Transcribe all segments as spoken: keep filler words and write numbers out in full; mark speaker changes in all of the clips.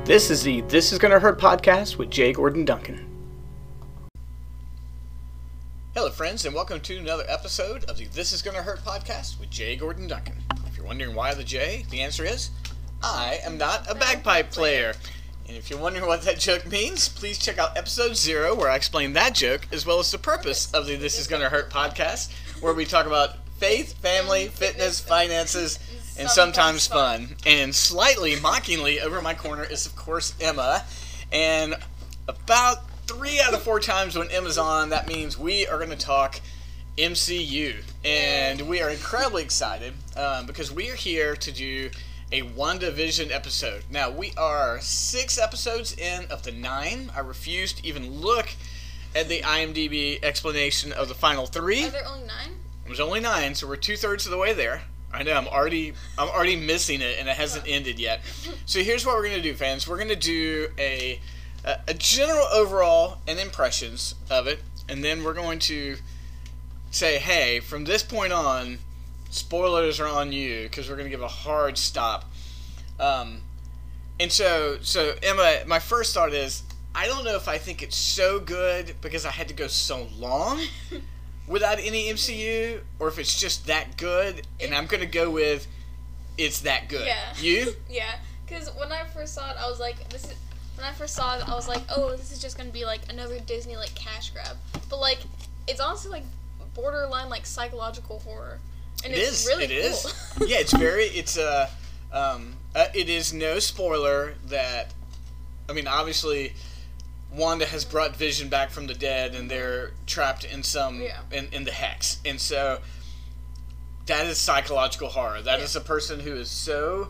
Speaker 1: This is the This Is Gonna Hurt podcast with J. Gordon Duncan. Hello, friends, and welcome to another episode of the This Is Gonna Hurt podcast with J. Gordon Duncan. If you're wondering why the J, the answer is, I am not a bagpipe player. And if you're wondering what that joke means, please check out episode zero where I explain that joke, as well as the purpose of the This Is Gonna Hurt podcast, where we talk about faith, family, fitness, finances, and sometimes fun. And slightly mockingly over my corner is, of course, Emma. And about three out of four times when Emma's on, that means we are going to talk M C U. And we are incredibly excited um, because we are here to do a WandaVision episode. Now, we are six episodes in of the nine. I refuse to even look at the IMDb explanation of the final three.
Speaker 2: Are there only nine?
Speaker 1: There's only nine, so we're two-thirds of the way there. I know, I'm already I'm already missing it, and it hasn't ended yet. So here's what we're going to do, fans. We're going to do a, a a general overall and impressions of it, and then we're going to say, hey, from this point on, spoilers are on you, because we're going to give a hard stop. Um, and so, so Emma, my first thought is, I don't know if I think it's so good because I had to go so long without any M C U, or if it's just that good, and I'm gonna go with it's that good.
Speaker 2: Yeah.
Speaker 1: You?
Speaker 2: Yeah, because when I first saw it, I was like, this is. When I first saw it, I was like, oh, this is just gonna be like another Disney like cash grab. But like, it's honestly like borderline like psychological horror, and
Speaker 1: It
Speaker 2: it's
Speaker 1: is.
Speaker 2: really
Speaker 1: It
Speaker 2: cool.
Speaker 1: is. Yeah, it's very. It's a. Uh, um, uh, it is no spoiler that. I mean, obviously, Wanda has brought Vision back from the dead, and they're trapped in some
Speaker 2: Yeah.
Speaker 1: in, in the hex, and so that is psychological horror. That
Speaker 2: Yeah.
Speaker 1: is a person who is so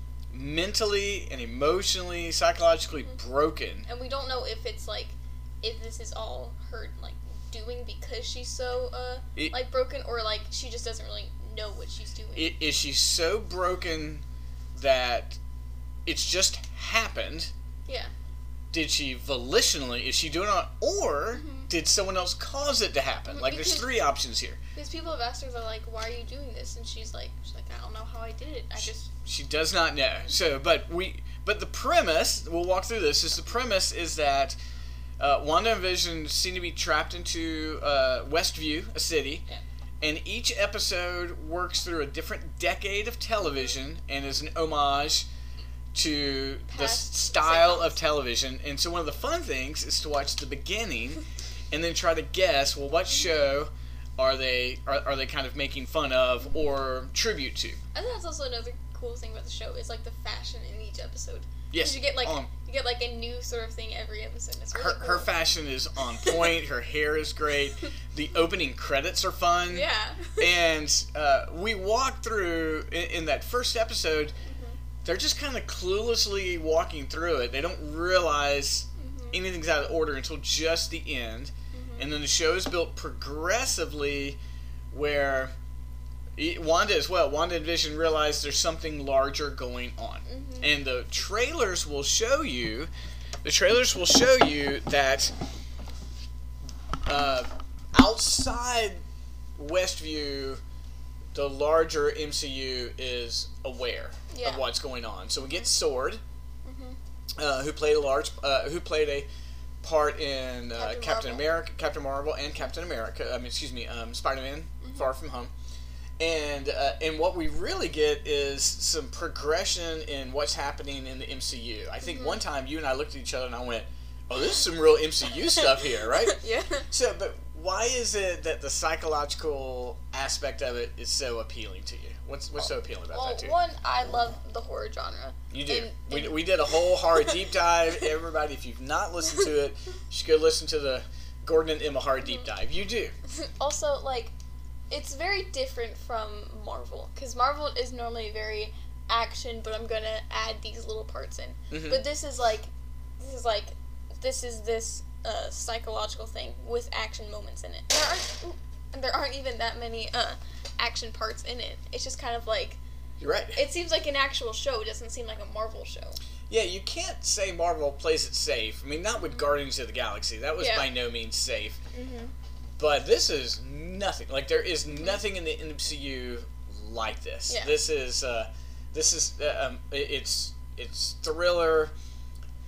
Speaker 1: mentally and emotionally, psychologically
Speaker 2: Mm-hmm.
Speaker 1: broken.
Speaker 2: And we don't know if it's like, if this is all her like doing because she's so uh
Speaker 1: It-
Speaker 2: like broken, or like she just doesn't really know what she's doing.
Speaker 1: I- Is she so broken that it's just happened?
Speaker 2: yeah.
Speaker 1: Did she volitionally? Is she doing it, or
Speaker 2: Mhm.
Speaker 1: did someone else cause it to happen?
Speaker 2: Mhm,
Speaker 1: Like, there's
Speaker 2: because-
Speaker 1: three options here.
Speaker 2: Because people have asked her, they're like, why are you doing this? And she's like, she's like, I don't know how I did it. I just
Speaker 1: She does not know. So, but we, but the premise, we'll walk through this. Is the premise is that uh, Wanda and Vision seem to be trapped into uh, Westview, a city,
Speaker 2: Yeah.
Speaker 1: and each episode works through a different decade of television and is an homage to the
Speaker 2: Past
Speaker 1: style
Speaker 2: sitcoms.
Speaker 1: of television. And so one of the fun things is to watch the beginning and then try to guess, well, what show are they are, are they kind of making fun of or tribute to?
Speaker 2: I think that's also another cool thing about the show is like the fashion in each episode. 'Cause
Speaker 1: Yes,
Speaker 2: you get like
Speaker 1: um,
Speaker 2: you get like a new sort of thing every episode. It's really
Speaker 1: her,
Speaker 2: cool.
Speaker 1: her fashion is on point. Her hair is great. The opening credits are fun.
Speaker 2: Yeah.
Speaker 1: And uh, we walk through in, in that first episode. They're just kind of cluelessly walking through it. They don't realize
Speaker 2: Mhm.
Speaker 1: anything's out of order until just the end.
Speaker 2: Mhm.
Speaker 1: And then the show is built progressively where e- Wanda as well, Wanda and Vision realize there's something larger going on.
Speaker 2: Mhm.
Speaker 1: And the trailers will show you, the trailers will show you that uh, outside Westview, the larger M C U is aware
Speaker 2: Yeah.
Speaker 1: of what's going on. So we get Sword,
Speaker 2: Mhm.
Speaker 1: uh, who played a large, uh, who played a part in uh,
Speaker 2: Captain
Speaker 1: Captain,
Speaker 2: Marvel.
Speaker 1: America, Captain Marvel, and Captain America. I mean, excuse me, um, Spider-Man:
Speaker 2: Mhm.
Speaker 1: Far From Home. And uh, and what we really get is some progression in what's happening in the M C U. I think
Speaker 2: Mhm.
Speaker 1: one time you and I looked at each other and I went, "Oh, this is some real M C U stuff here, right?"
Speaker 2: Yeah.
Speaker 1: So, but why is it that the psychological aspect of it is so appealing to you? What's what's so appealing about
Speaker 2: Well,
Speaker 1: that to you?
Speaker 2: one, I love the horror genre.
Speaker 1: You do.
Speaker 2: And-
Speaker 1: we,
Speaker 2: and-
Speaker 1: we did a whole horror deep dive. Everybody, if you've not listened to it, you should go listen to the Gordon and Emma horror deep dive. You do.
Speaker 2: Also, like, it's very different from Marvel, because Marvel is normally very action, but I'm gonna add these little parts in.
Speaker 1: Mhm.
Speaker 2: But this is like, this is like, this is this uh, psychological thing with action moments in it. There aren't, ooh, and there aren't even that many uh, action parts in it. It's just kind of like,
Speaker 1: You're right.
Speaker 2: it seems like an actual show. It doesn't seem like a Marvel show.
Speaker 1: Yeah, you can't say Marvel plays it safe. I mean, not with Guardians of the Galaxy. That was
Speaker 2: Yeah.
Speaker 1: by no means safe.
Speaker 2: Mm-hmm.
Speaker 1: But this is nothing. Like, there is nothing in the M C U like this.
Speaker 2: Yeah.
Speaker 1: This is, uh, this is, uh, um, it- it's, it's thriller.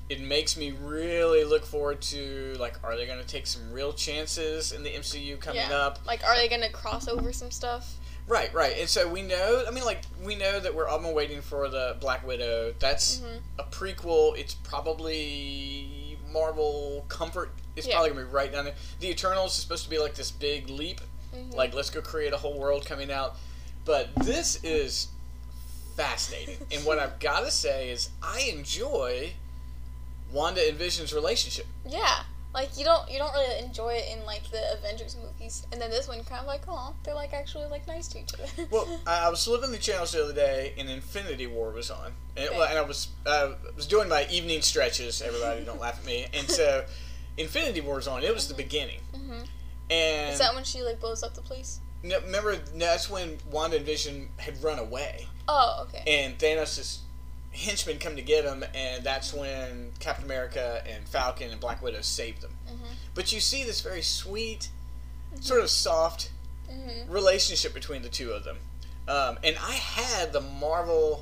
Speaker 1: it makes me really look forward to, like, are they going to take some real chances in the M C U coming
Speaker 2: yeah.
Speaker 1: up?
Speaker 2: Like, are they going to cross over some stuff?
Speaker 1: Right, right. And so we know, I mean, like, we know that we're all been waiting for the Black Widow. That's
Speaker 2: mm-hmm.
Speaker 1: a prequel. It's probably Marvel Comfort. It's
Speaker 2: yeah.
Speaker 1: probably going to be right down there. The Eternals is supposed to be like this big leap.
Speaker 2: Mm-hmm.
Speaker 1: Like, let's go create a whole world coming out. But this is fascinating. And what I've got to say is I enjoy Wanda and Vision's relationship.
Speaker 2: Yeah. Like, you don't you don't really enjoy it in, like, the Avengers movies. And then this one, kind of like, oh, they're, like, actually, like, nice to each other.
Speaker 1: Well, I, I was flipping the channels the other day, and Infinity War was on. And,
Speaker 2: okay.
Speaker 1: it, and I was uh, was doing my evening stretches. Everybody, don't laugh at me. And so, Infinity War was on. It was mm-hmm. the beginning.
Speaker 2: Mm-hmm.
Speaker 1: And
Speaker 2: is that when she, like, blows up the place?
Speaker 1: No, remember, no, that's when Wanda and Vision had run away.
Speaker 2: Oh, okay.
Speaker 1: And Thanos' henchmen come to get him, and that's when Captain America and Falcon and Black Widow saved them.
Speaker 2: Mm-hmm.
Speaker 1: But you see this very sweet, mm-hmm. sort of soft
Speaker 2: mm-hmm.
Speaker 1: relationship between the two of them. Um, and I had the Marvel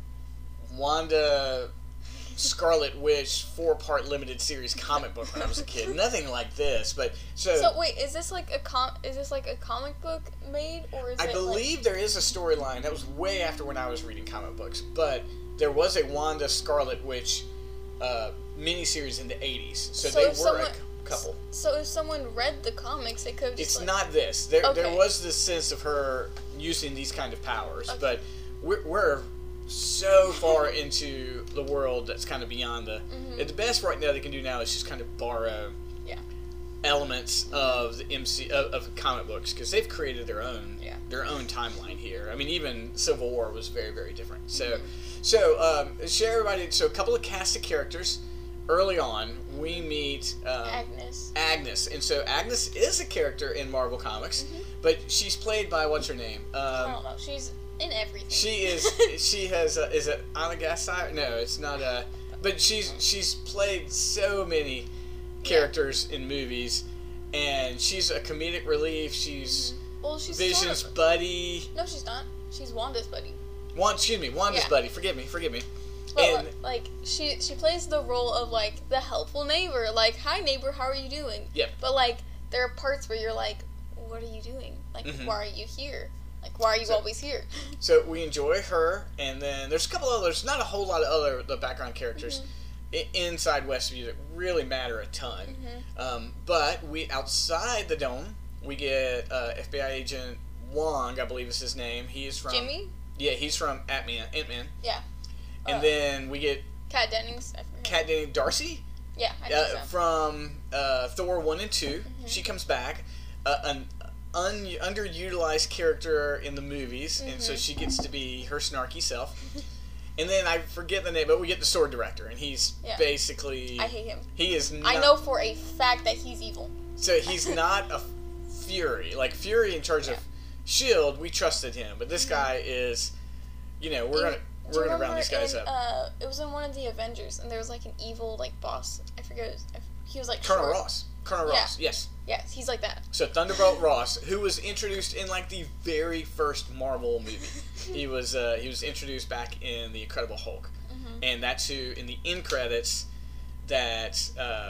Speaker 1: Wanda Scarlet Witch four-part limited series comic book when I was a kid. Nothing like this, but so.
Speaker 2: So wait, is this like a com? Is this like a comic book made, or is
Speaker 1: I
Speaker 2: it
Speaker 1: believe
Speaker 2: like...
Speaker 1: there is a storyline that was way after when I was reading comic books, but there was a Wanda Scarlet Witch uh, miniseries in the eighties, so,
Speaker 2: So
Speaker 1: they
Speaker 2: if
Speaker 1: were
Speaker 2: someone-
Speaker 1: a couple.
Speaker 2: So if someone read the comics, they could. Just
Speaker 1: It's
Speaker 2: like...
Speaker 1: not this. There,
Speaker 2: Okay.
Speaker 1: there was this sense of her using these kind of powers,
Speaker 2: Okay.
Speaker 1: but we're, we're so far into the world that's kind of beyond the.
Speaker 2: Mm-hmm.
Speaker 1: The best right now they can do now is just kind of borrow
Speaker 2: Yeah.
Speaker 1: elements of the M C of, of comic books because they've created their own
Speaker 2: Yeah.
Speaker 1: their own timeline here. I mean, even Civil War was very very different. So,
Speaker 2: Mm-hmm.
Speaker 1: so um, share everybody. So a couple of cast of characters. Early on, we meet um,
Speaker 2: Agnes.
Speaker 1: Agnes, and so Agnes is a character in Marvel Comics,
Speaker 2: Mm-hmm.
Speaker 1: but she's played by what's her name?
Speaker 2: I
Speaker 1: Um,
Speaker 2: don't know. She's in everything.
Speaker 1: she is. She has. A, is it Anna Gasteyer? No, it's not a. But she's she's played so many characters in movies, and she's a comedic relief. She's
Speaker 2: Mm-hmm. Well, she's
Speaker 1: Vision's
Speaker 2: sort of...
Speaker 1: buddy.
Speaker 2: No, she's not. She's Wanda's buddy.
Speaker 1: Wanda, excuse me, Wanda's
Speaker 2: Yeah.
Speaker 1: buddy. Forgive me, forgive me.
Speaker 2: But
Speaker 1: And
Speaker 2: like she she plays the role of like the helpful neighbor. Like, hi neighbor, how are you doing?
Speaker 1: Yep.
Speaker 2: But like there are parts where you're like, what are you doing? Like,
Speaker 1: Mhm.
Speaker 2: why are you here? Like, why are you
Speaker 1: So-
Speaker 2: always here?
Speaker 1: so we enjoy her, and then there's a couple others. Not a whole lot of other the background characters
Speaker 2: Mm-hmm.
Speaker 1: i- inside Westview that really matter a ton.
Speaker 2: Mm-hmm.
Speaker 1: Um, but we outside the dome, we get uh, F B I agent Wong, I believe is his name. He's from
Speaker 2: Jimmy?
Speaker 1: Yeah, he's from Ant-Man. Ant-Man.
Speaker 2: Yeah.
Speaker 1: And
Speaker 2: Uh,
Speaker 1: then we get
Speaker 2: Kat Dennings. I forget.
Speaker 1: Kat Dennings Darcy
Speaker 2: Yeah, I think
Speaker 1: uh,
Speaker 2: so.
Speaker 1: from uh, Thor one and two.
Speaker 2: Mhm.
Speaker 1: She comes back, uh, an un- underutilized character in the movies, and so
Speaker 2: Mhm.
Speaker 1: she gets to be her snarky self. And then I forget the name, but we get the sword director, and he's
Speaker 2: Yeah.
Speaker 1: basically
Speaker 2: I hate him.
Speaker 1: he is. Not,
Speaker 2: I know for a fact that he's evil.
Speaker 1: So he's not a Fury. Like Fury in charge of Shield, we trusted him, but this
Speaker 2: Mhm.
Speaker 1: guy is, you know, we're
Speaker 2: In-
Speaker 1: gonna
Speaker 2: Do
Speaker 1: we're
Speaker 2: you
Speaker 1: gonna round
Speaker 2: remember
Speaker 1: these guys
Speaker 2: in,
Speaker 1: up.
Speaker 2: Uh, it was in one of the Avengers, and there was like an evil like boss. I forget. It was, I, he was like
Speaker 1: Colonel
Speaker 2: short.
Speaker 1: Ross. Colonel
Speaker 2: Yeah.
Speaker 1: Ross. Yes.
Speaker 2: Yes, he's like that.
Speaker 1: So Thunderbolt Ross, who was introduced in like the very first Marvel movie, he was uh, he was introduced back in the Incredible Hulk,
Speaker 2: Mm-hmm.
Speaker 1: and that's who in the end credits that uh,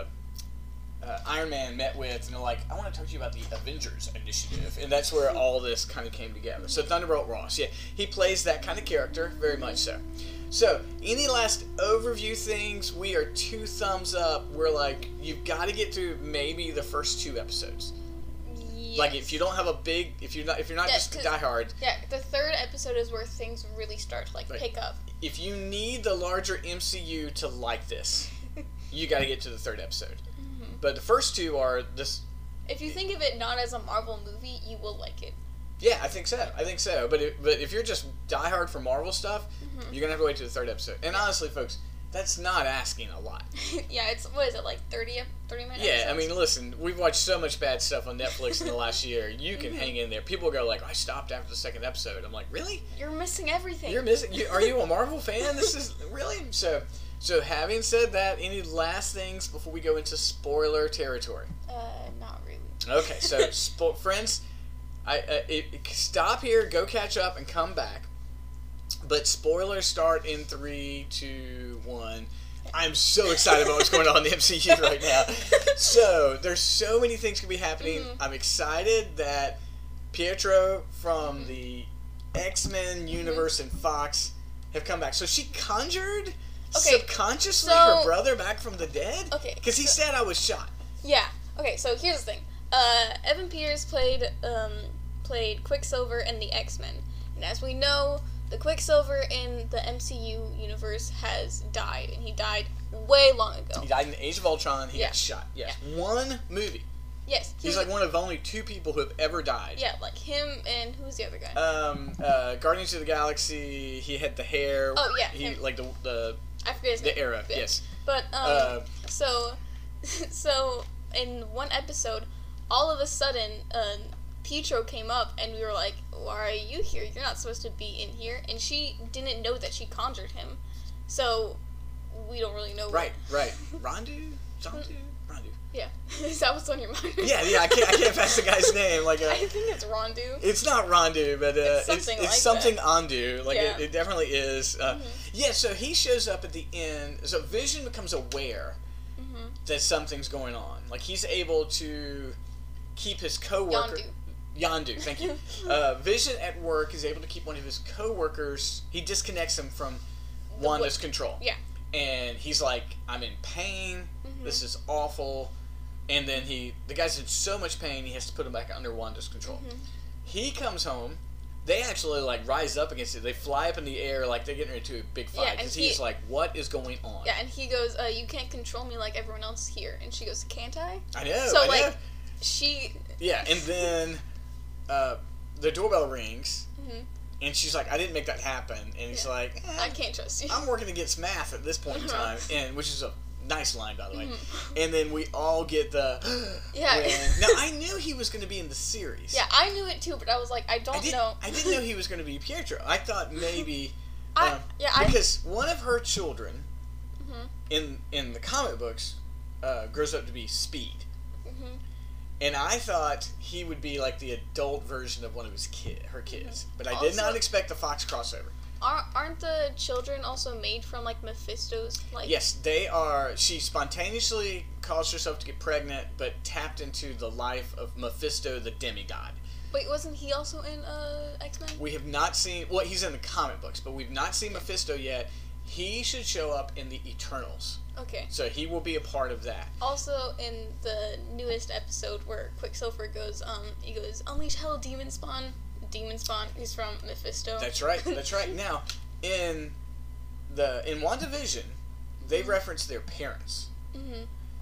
Speaker 1: uh, Iron Man met with, and they're like, I want to talk to you about the Avengers Initiative, and that's where all this kind of came together. So Thunderbolt Ross, yeah, he plays that kind of character very much so. So, any last overview things? We are two thumbs up. We're like, you've got to get through maybe the first two episodes.
Speaker 2: Yes.
Speaker 1: Like, if you don't have a big, if you're not, if you're not
Speaker 2: Yeah,
Speaker 1: just
Speaker 2: 'cause-
Speaker 1: diehard,
Speaker 2: Yeah, the third episode is where things really start to like
Speaker 1: Right.
Speaker 2: pick up.
Speaker 1: if you need the larger M C U to like this, you got to get to the third episode.
Speaker 2: Mm-hmm.
Speaker 1: But the first two are this.
Speaker 2: If you think of it not as a Marvel movie, you will like it.
Speaker 1: Yeah, I think so. I think so. But if, but if you're just diehard for Marvel stuff,
Speaker 2: Mhm.
Speaker 1: you're gonna have to wait to the third episode. And honestly, folks, that's not asking a lot.
Speaker 2: Yeah, it's what is it like thirty, ep- thirty minutes?
Speaker 1: Yeah, I mean, listen, we've watched so much bad stuff on Netflix in the last year. You can
Speaker 2: Mhm.
Speaker 1: hang in there. People go like, "I stopped after the second episode." I'm like, "Really?
Speaker 2: You're missing everything.
Speaker 1: You're missing? You, are you a Marvel fan? This is really so." So, having said that, any last things before we go into spoiler territory?
Speaker 2: uh, not really.
Speaker 1: Okay, so spo- friends, I uh, it, it- stop here, go catch up, and come back. But spoilers start in three, two, one. I'm so excited about what's going on in the M C U right now. So, there's so many things could be happening. Mm-hmm. I'm excited that Pietro from mm-hmm. the X-Men universe mm-hmm. and Fox have come back. So, she conjured okay, subconsciously so, her brother back from the dead?
Speaker 2: Okay.
Speaker 1: Because he
Speaker 2: so,
Speaker 1: said I was shot.
Speaker 2: Yeah. Okay, so here's the thing. Uh, Evan Peters played um, played Quicksilver in the X-Men. And as we know, the Quicksilver in the M C U universe has died, and he died way long ago.
Speaker 1: He died in Age of Ultron. He
Speaker 2: yeah.
Speaker 1: got shot. Yes.
Speaker 2: Yeah.
Speaker 1: One movie.
Speaker 2: Yes.
Speaker 1: He's like one of only two people who have ever died.
Speaker 2: Yeah, like him and who's the other guy?
Speaker 1: Um, uh, Guardians of the Galaxy. He had the hair.
Speaker 2: Oh yeah.
Speaker 1: He
Speaker 2: him.
Speaker 1: like the the.
Speaker 2: I forget his
Speaker 1: the
Speaker 2: name.
Speaker 1: era.
Speaker 2: Yeah.
Speaker 1: Yes.
Speaker 2: But um, uh, so, so in one episode, all of a sudden, uh, Pietro came up, and we were like, why are you here? You're not supposed to be in here. And she didn't know that she conjured him. So, we don't really know.
Speaker 1: Right, what... right. Rondu? Zondu? Rondu.
Speaker 2: Yeah. Is that what's on your mind?
Speaker 1: Yeah, yeah, I can't, I can't pass the guy's name. Like a,
Speaker 2: I think it's Rondu.
Speaker 1: It's not Rondu, but uh,
Speaker 2: it's something,
Speaker 1: it's,
Speaker 2: like
Speaker 1: it's something
Speaker 2: that.
Speaker 1: Ondu. Like,
Speaker 2: yeah.
Speaker 1: it, it definitely is. Uh,
Speaker 2: mm-hmm.
Speaker 1: Yeah, so he shows up at the end. So Vision becomes aware mm-hmm. that something's going on. Like, he's able to keep his coworker...
Speaker 2: Yondu.
Speaker 1: Yondu, thank you. Uh, Vision at work is able to keep one of his coworkers. He disconnects him from
Speaker 2: the
Speaker 1: Wanda's
Speaker 2: what?
Speaker 1: control.
Speaker 2: Yeah.
Speaker 1: And he's like, I'm in pain.
Speaker 2: Mm-hmm.
Speaker 1: This is awful. And then he, the guy's in so much pain, he has to put him back under Wanda's control.
Speaker 2: Mm-hmm.
Speaker 1: He comes home. They actually like rise up against it. They fly up in the air like they're getting into a big fight because yeah, he, he's like, "What is going on?"
Speaker 2: Yeah, and he goes, uh, "You can't control me like everyone else here." And she goes, "Can't I?"
Speaker 1: I know.
Speaker 2: So
Speaker 1: I
Speaker 2: like,
Speaker 1: know.
Speaker 2: she.
Speaker 1: Yeah, and then uh, the doorbell rings,
Speaker 2: mm-hmm.
Speaker 1: and she's like, "I didn't make that happen." And he's
Speaker 2: yeah.
Speaker 1: like, eh,
Speaker 2: "I can't trust you."
Speaker 1: I'm working against math at this point in time, and which is a nice line, by the way.
Speaker 2: Mm-hmm.
Speaker 1: And then we all get the
Speaker 2: yeah.
Speaker 1: When, now I knew he was going to be in the series.
Speaker 2: Yeah, I knew it too, but I was like, I don't
Speaker 1: I didn't,
Speaker 2: know.
Speaker 1: I didn't know he was going to be Pietro. I thought maybe
Speaker 2: I,
Speaker 1: um,
Speaker 2: yeah,
Speaker 1: because I, one of her children
Speaker 2: mm-hmm.
Speaker 1: in in the comic books uh, grows up to be Speed,
Speaker 2: mm-hmm.
Speaker 1: and I thought he would be like the adult version of one of his kid, her kids. Mm-hmm. But I
Speaker 2: also,
Speaker 1: did not expect the Fox crossover.
Speaker 2: Aren't the children also made from, like, Mephisto's, like...
Speaker 1: Yes, they are. She spontaneously caused herself to get pregnant, but tapped into the life of Mephisto, the demigod.
Speaker 2: Wait, wasn't he also in uh, X-Men?
Speaker 1: We have not seen... Well, he's in the comic books, but we've not seen Mephisto yet. He should show up in the Eternals.
Speaker 2: Okay.
Speaker 1: So he will be a part of that.
Speaker 2: Also, in the newest episode where Quicksilver goes, um, he goes, unleash hell, demon spawn... Demon Spawn. He's from Mephisto.
Speaker 1: That's right. That's right. Now, in the in WandaVision, they mm-hmm. reference their parents.
Speaker 2: Mm-hmm.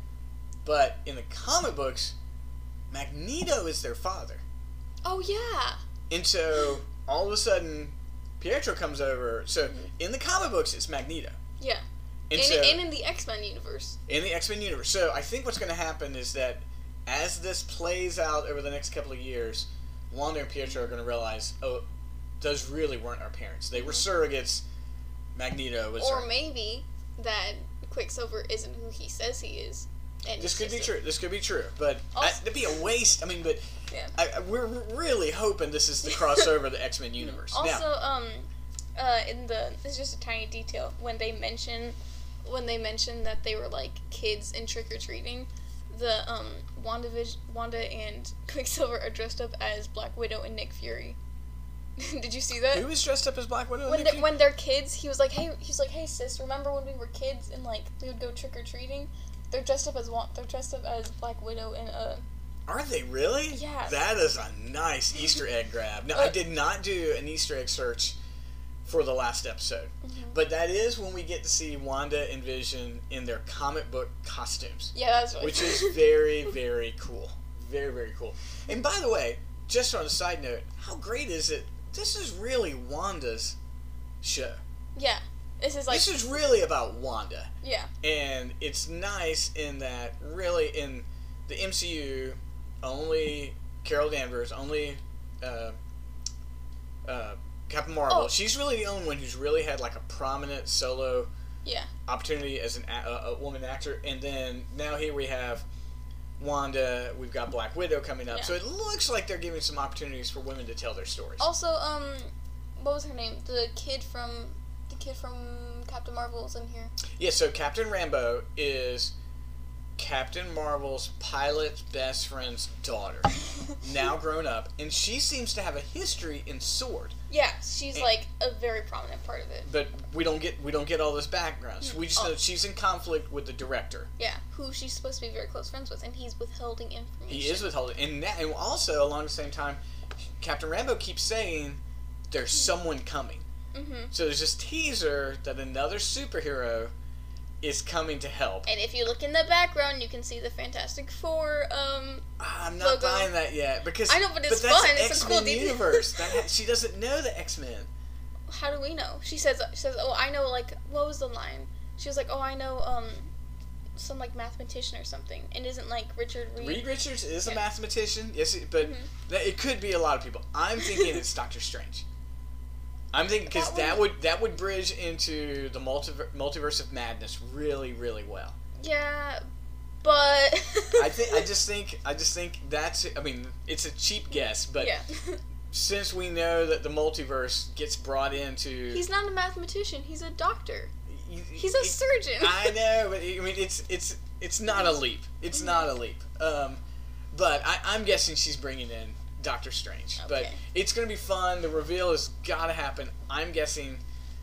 Speaker 1: But in the comic books, Magneto is their father.
Speaker 2: Oh yeah.
Speaker 1: And so all of a sudden, Pietro comes over. So mm-hmm. in the comic books, it's Magneto.
Speaker 2: Yeah.
Speaker 1: And,
Speaker 2: and,
Speaker 1: so,
Speaker 2: and in the X-Men universe.
Speaker 1: In the X-Men universe. So I think what's going to happen is that as this plays out over the next couple of years, Wanda and Pietro are going to realize, oh, those really weren't our parents. They were surrogates. Magneto was.
Speaker 2: Or
Speaker 1: our...
Speaker 2: maybe that Quicksilver isn't who he says he is. And
Speaker 1: this could be
Speaker 2: a...
Speaker 1: true. This could be true. But
Speaker 2: also...
Speaker 1: I, it'd be a waste. I mean, but
Speaker 2: yeah.
Speaker 1: I, we're really hoping this is the crossover of the X-Men universe.
Speaker 2: Also,
Speaker 1: now,
Speaker 2: um, uh, in the it's just a tiny detail when they mention when they mention that they were like kids in trick or treating. The um, WandaVision, Wanda and Quicksilver are dressed up as Black Widow and Nick Fury. Did you see that?
Speaker 1: Who was dressed up as Black Widow?
Speaker 2: When
Speaker 1: and
Speaker 2: they,
Speaker 1: Nick
Speaker 2: when they're kids, he was like, "Hey, he's like, hey sis, remember when we were kids and like we would go trick or treating? They're dressed up as they're dressed up as Black Widow and uh."
Speaker 1: Are they really?
Speaker 2: Yeah.
Speaker 1: That is a nice Easter egg grab. Now,
Speaker 2: uh,
Speaker 1: I did not do an Easter egg search for the last episode,
Speaker 2: mm-hmm.
Speaker 1: but that is when we get to see Wanda and Vision in their comic book costumes.
Speaker 2: Yeah, that's right.
Speaker 1: Which is very, very cool. Very, very cool. And by the way, just on a side note, how great is it? This is really Wanda's show.
Speaker 2: Yeah. This is like...
Speaker 1: This is really about Wanda.
Speaker 2: Yeah.
Speaker 1: And it's nice in that, really, in the M C U, only Carol Danvers, only uh, uh, Captain Marvel.
Speaker 2: Oh.
Speaker 1: She's really the only one who's really had, like, a prominent solo
Speaker 2: yeah.
Speaker 1: opportunity as an a, a woman actor. And then now here we have Wanda, we've got Black Widow coming up.
Speaker 2: Yeah.
Speaker 1: So it looks like they're giving some opportunities for women to tell their stories.
Speaker 2: Also, um, what was her name? The kid from... The kid from Captain Marvel's in here.
Speaker 1: Yeah, so Captain Rambeau is Captain Marvel's pilot's best friend's daughter, now grown up, and she seems to have a history in sword.
Speaker 2: Yeah, she's
Speaker 1: and,
Speaker 2: like a very prominent part of it.
Speaker 1: But we don't get we don't get all this background. So we just
Speaker 2: oh.
Speaker 1: know she's in conflict with the director.
Speaker 2: Yeah, who she's supposed to be very close friends with, and he's withholding information.
Speaker 1: He is withholding, and, that, and also along the same time, Captain Rambeau keeps saying there's someone coming.
Speaker 2: Mm-hmm.
Speaker 1: So there's this teaser that another superhero is coming to help.
Speaker 2: And if you look in the background, you can see the Fantastic Four. Um,
Speaker 1: I'm not
Speaker 2: logo.
Speaker 1: buying that yet because
Speaker 2: I know, but it's
Speaker 1: but that's
Speaker 2: fun.
Speaker 1: An
Speaker 2: It's
Speaker 1: X-Men
Speaker 2: a cool detail.
Speaker 1: universe. That, she doesn't know the X-Men.
Speaker 2: How do we know? She says, she says, oh, I know. Like, what was the line? She was like, oh, I know. Um, some like mathematician or something. And isn't like Richard Reed?
Speaker 1: Reed Richards is
Speaker 2: yeah.
Speaker 1: a mathematician. Yes, but
Speaker 2: mm-hmm.
Speaker 1: that, it could be a lot of people. I'm thinking it's Doctor Strange. I'm thinking because that, that would that would bridge into the multiver- multiverse of madness really, really well.
Speaker 2: Yeah, but
Speaker 1: I think I just think I just think that's I mean it's a cheap guess, but
Speaker 2: yeah.
Speaker 1: since we know that the multiverse gets brought into,
Speaker 2: he's not a mathematician. He's a doctor.
Speaker 1: You,
Speaker 2: He's a
Speaker 1: it,
Speaker 2: surgeon.
Speaker 1: I know, but I mean it's it's it's not a leap. It's mm-hmm. not a leap. Um, but I, I'm guessing she's bringing in Doctor Strange.
Speaker 2: Okay.
Speaker 1: But it's going to be fun. The reveal has got to happen. I'm guessing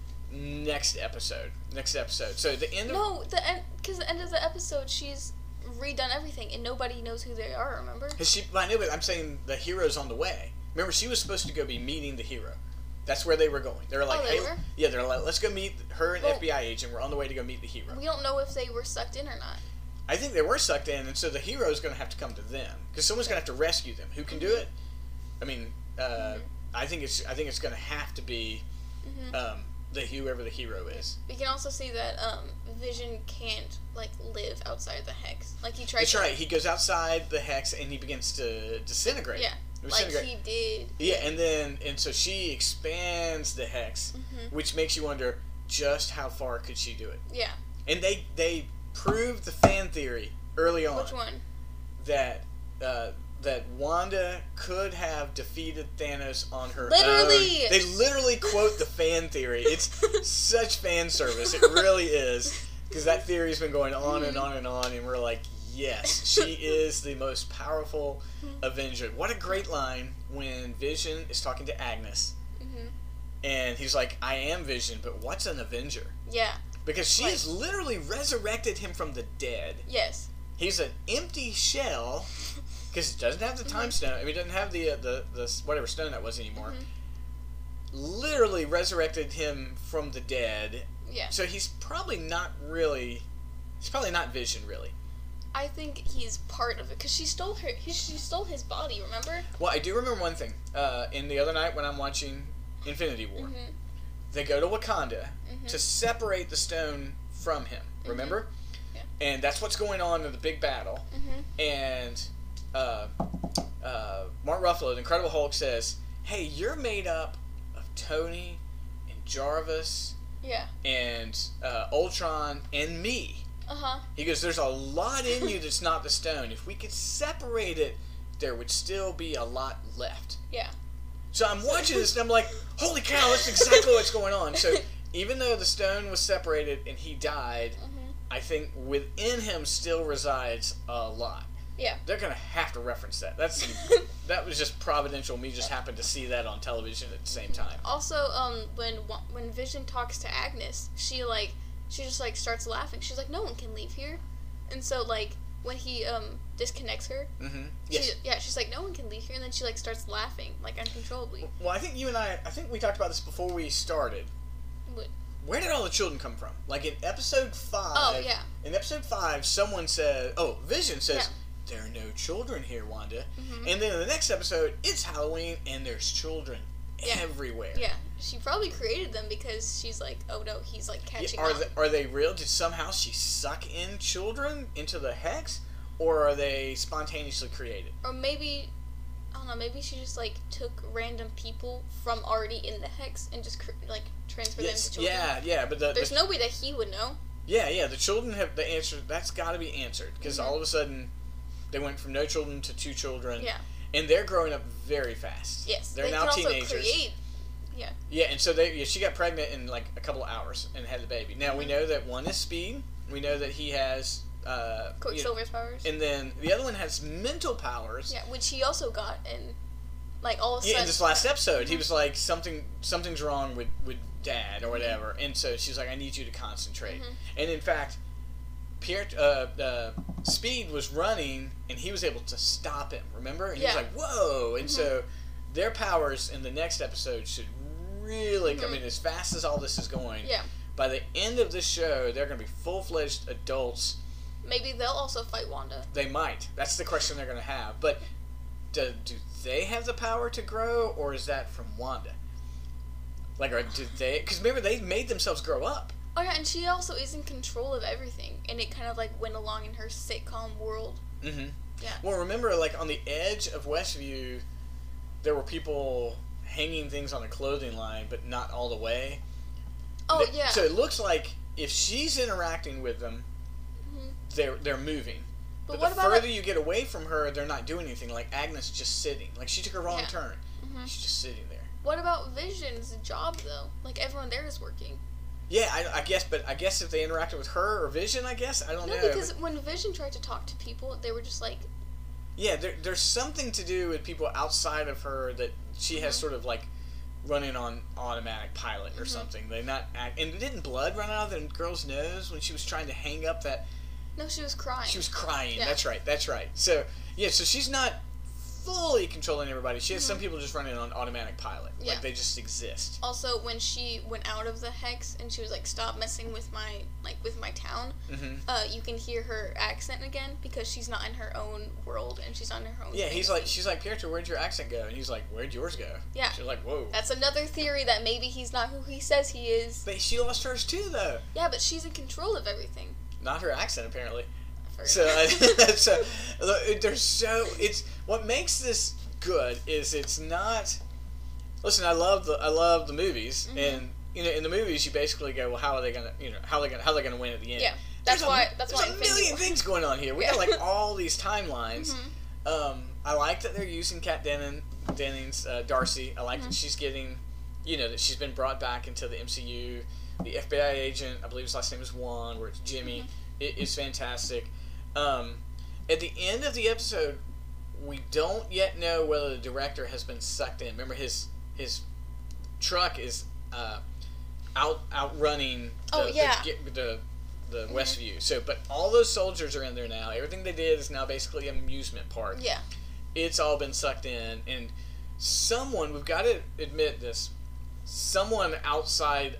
Speaker 1: next episode. Next episode. So the end of...
Speaker 2: No, the end, because the end of the episode, she's redone everything, and nobody knows who they are, remember?
Speaker 1: Has she, I know, but I'm saying the hero's on the way. Remember, she was supposed to go be meeting the hero. That's where they were going. They were like,
Speaker 2: oh, they
Speaker 1: hey...
Speaker 2: were?
Speaker 1: Yeah, they're like, let's go meet her and
Speaker 2: well,
Speaker 1: F B I agent. We're on the way to go meet the hero.
Speaker 2: We don't know if they were sucked in or not.
Speaker 1: I think they were sucked in, and so the hero's going to have to come to them. Because someone's going to have to rescue them. Who can
Speaker 2: mm-hmm.
Speaker 1: do it? I mean, uh,
Speaker 2: mm-hmm.
Speaker 1: I think it's I think it's going to have to be
Speaker 2: mm-hmm.
Speaker 1: um, the whoever the hero is.
Speaker 2: We can also see that um, Vision can't like live outside the hex. Like he tried.
Speaker 1: That's
Speaker 2: to,
Speaker 1: right. He goes outside the hex and he begins to disintegrate.
Speaker 2: Yeah,
Speaker 1: disintegrate.
Speaker 2: like he did.
Speaker 1: Yeah, and then and so she expands the hex,
Speaker 2: mm-hmm.
Speaker 1: which makes you wonder just how far could she do it.
Speaker 2: Yeah.
Speaker 1: And they they proved the fan theory early on.
Speaker 2: Which one?
Speaker 1: That. Uh, that Wanda could have defeated Thanos on her
Speaker 2: literally.
Speaker 1: own. They literally quote the fan theory. It's such fan service. It really is. Because that theory's been going on and on and on, and we're like, yes, she is the most powerful Avenger. What a great line when Vision is talking to Agnes.
Speaker 2: Mm-hmm.
Speaker 1: And he's like, I am Vision, but what's an Avenger?
Speaker 2: Yeah.
Speaker 1: Because she
Speaker 2: like,
Speaker 1: has literally resurrected him from the dead.
Speaker 2: Yes.
Speaker 1: He's an empty shell. Because it doesn't have the time stone. I mean, it doesn't have the, uh, the the whatever stone that was anymore. Mm-hmm. Literally resurrected him from the dead.
Speaker 2: Yeah.
Speaker 1: So he's probably not really. He's probably not Vision, really.
Speaker 2: I think he's part of it because she stole her. He, she stole his body. Remember?
Speaker 1: Well, I do remember one thing. Uh, in the other night when I'm watching Infinity War,
Speaker 2: mm-hmm.
Speaker 1: they go to Wakanda
Speaker 2: mm-hmm.
Speaker 1: to separate the stone from him. Remember?
Speaker 2: Mm-hmm. Yeah.
Speaker 1: And that's what's going on in the big battle.
Speaker 2: Mm-hmm.
Speaker 1: And. Uh, uh, Mark Ruffalo, the Incredible Hulk, says, hey, you're made up of Tony and Jarvis
Speaker 2: yeah.
Speaker 1: and uh, Ultron and me.
Speaker 2: Uh-huh.
Speaker 1: He goes, there's a lot in you that's not the stone. If we could separate it, there would still be a lot left.
Speaker 2: Yeah.
Speaker 1: So I'm watching this and I'm like, holy cow, that's exactly what's going on. So even though the stone was separated and he died, mm-hmm. I think within him still resides a lot.
Speaker 2: Yeah.
Speaker 1: They're going to have to reference that. That's that was just providential. Me just happened to see that on television at the same time.
Speaker 2: Also, um, when when Vision talks to Agnes, she like she just like starts laughing. She's like, "No one can leave here," and so like when he um disconnects her,
Speaker 1: mm-hmm. yes.
Speaker 2: she, yeah, she's like, "No one can leave here," and then she like starts laughing like uncontrollably.
Speaker 1: Well, I think you and I, I think we talked about this before we started.
Speaker 2: What?
Speaker 1: Where did all the children come from? Like in episode five.
Speaker 2: Oh yeah.
Speaker 1: In episode five, someone said, "Oh, Vision says."
Speaker 2: Yeah.
Speaker 1: There are no children here, Wanda.
Speaker 2: Mm-hmm.
Speaker 1: And then in the next episode, it's Halloween, and there's children
Speaker 2: yeah.
Speaker 1: everywhere.
Speaker 2: Yeah, she probably created them because she's like, oh no, he's like catching
Speaker 1: yeah, are
Speaker 2: on.
Speaker 1: They, are they real? Did somehow she suck in children into the hex? Or are they spontaneously created?
Speaker 2: Or maybe, I don't know, maybe she just like took random people from already in the hex and just like transferred
Speaker 1: yes,
Speaker 2: them to children.
Speaker 1: Yeah, yeah, but the,
Speaker 2: There's
Speaker 1: the,
Speaker 2: no way that he would know.
Speaker 1: Yeah, yeah, the children have the answer. That's got to be answered because mm-hmm. all of a sudden they went from no children to two children.
Speaker 2: Yeah.
Speaker 1: And they're growing up very fast.
Speaker 2: Yes.
Speaker 1: They're
Speaker 2: they
Speaker 1: now
Speaker 2: can
Speaker 1: teenagers.
Speaker 2: Also create, Yeah.
Speaker 1: Yeah, and so they yeah, she got pregnant in like a couple of hours and had the baby. Now we know that one is Speed. We know that he has uh,
Speaker 2: Quicksilver's
Speaker 1: you know,
Speaker 2: powers.
Speaker 1: and then the other one has mental powers.
Speaker 2: Yeah, which he also got in, like all of a
Speaker 1: Yeah,
Speaker 2: sudden.
Speaker 1: in this last episode, he was like something something's wrong with with Dad or whatever, and so she's like, I need you to concentrate.
Speaker 2: Mm-hmm.
Speaker 1: And in fact, Pierre uh, uh, Speed was running, and he was able to stop him. Remember? And
Speaker 2: Yeah.
Speaker 1: he was like, whoa! And
Speaker 2: Mm-hmm.
Speaker 1: so their powers in the next episode should really.
Speaker 2: Mm-hmm.
Speaker 1: I mean, as fast as all this is going,
Speaker 2: Yeah.
Speaker 1: by the end of this show, they're going to be full fledged adults.
Speaker 2: Maybe they'll also fight Wanda.
Speaker 1: They might. That's the question they're going to have. But do, do they have the power to grow, or is that from Wanda? Like, or did they? Because remember, they made themselves grow up.
Speaker 2: Oh yeah, and she also is in control of everything, and it kind of like went along in her sitcom world.
Speaker 1: Mm-hmm.
Speaker 2: Yeah.
Speaker 1: Well, remember, like on the edge of Westview, there were people hanging things on a clothing line, but not all the way.
Speaker 2: Oh
Speaker 1: They-
Speaker 2: yeah.
Speaker 1: So it looks like if she's interacting with them,
Speaker 2: Mhm.
Speaker 1: they're they're moving.
Speaker 2: But
Speaker 1: But,
Speaker 2: what
Speaker 1: the
Speaker 2: about,
Speaker 1: further
Speaker 2: like-
Speaker 1: you get away from her, they're not doing anything. Like Agnes just sitting. Like she took a wrong
Speaker 2: Yeah.
Speaker 1: turn.
Speaker 2: Mhm.
Speaker 1: She's just sitting there.
Speaker 2: What about Vision's job though? Like everyone there is working.
Speaker 1: Yeah, I, I guess, but I guess if they interacted with her or Vision, I guess I don't
Speaker 2: No,
Speaker 1: know.
Speaker 2: because
Speaker 1: but-
Speaker 2: when Vision tried to talk to people, they were just like,
Speaker 1: yeah, there, there's something to do with people outside of her that she has
Speaker 2: Mhm.
Speaker 1: sort of like running on automatic pilot or
Speaker 2: Mhm.
Speaker 1: something. They not act, and didn't blood run out of the girl's nose when she was trying to hang up that?
Speaker 2: no, she was crying.
Speaker 1: She was crying.
Speaker 2: Yeah.
Speaker 1: That's right. That's right. So yeah, so she's not fully controlling everybody. She has
Speaker 2: Mhm.
Speaker 1: some people just running on automatic pilot.
Speaker 2: Yeah.
Speaker 1: Like they just exist.
Speaker 2: Also, when she went out of the hex and she was like, "Stop messing with my like with my town,"
Speaker 1: Mm-hmm.
Speaker 2: uh, you can hear her accent again because she's not in her own world and she's on her own.
Speaker 1: Yeah, he's like,
Speaker 2: fantasy.
Speaker 1: she's like, Pietro, where'd your accent go? And he's like, where'd yours go?
Speaker 2: Yeah.
Speaker 1: She's like, whoa.
Speaker 2: That's another theory that maybe he's not who he says he is.
Speaker 1: But she lost hers too, though.
Speaker 2: Yeah, but she's in control of everything.
Speaker 1: Not her accent, apparently.
Speaker 2: For-
Speaker 1: So, so look, there's so it's what makes this good is it's not. Listen, I love the I love the movies,
Speaker 2: Mhm.
Speaker 1: and you know, in the movies, you basically go, well, how are they gonna, you know, how are they gonna how are they gonna win at the end?
Speaker 2: Yeah, that's
Speaker 1: There's
Speaker 2: why.
Speaker 1: A,
Speaker 2: That's
Speaker 1: there's
Speaker 2: why
Speaker 1: a
Speaker 2: Infinity
Speaker 1: million
Speaker 2: War-
Speaker 1: things going on here. We
Speaker 2: Yeah.
Speaker 1: got like all these timelines.
Speaker 2: Mhm.
Speaker 1: Um, I like that they're using Kat Denning, Denning's uh, Darcy. I like
Speaker 2: Mhm.
Speaker 1: that she's getting, you know, that she's been brought back into the M C U. The F B I agent, I believe his last name is Juan, where it's Jimmy.
Speaker 2: Mhm.
Speaker 1: It is fantastic. Um, at the end of the episode, we don't yet know whether the director has been sucked in. Remember, his his truck is uh, out outrunning the
Speaker 2: Oh, yeah.
Speaker 1: the, the, the
Speaker 2: Mhm.
Speaker 1: Westview. So, but all those soldiers are in there now. Everything they did is now basically an amusement park.
Speaker 2: Yeah.
Speaker 1: It's all been sucked in, and someone, we've got to admit this, someone outside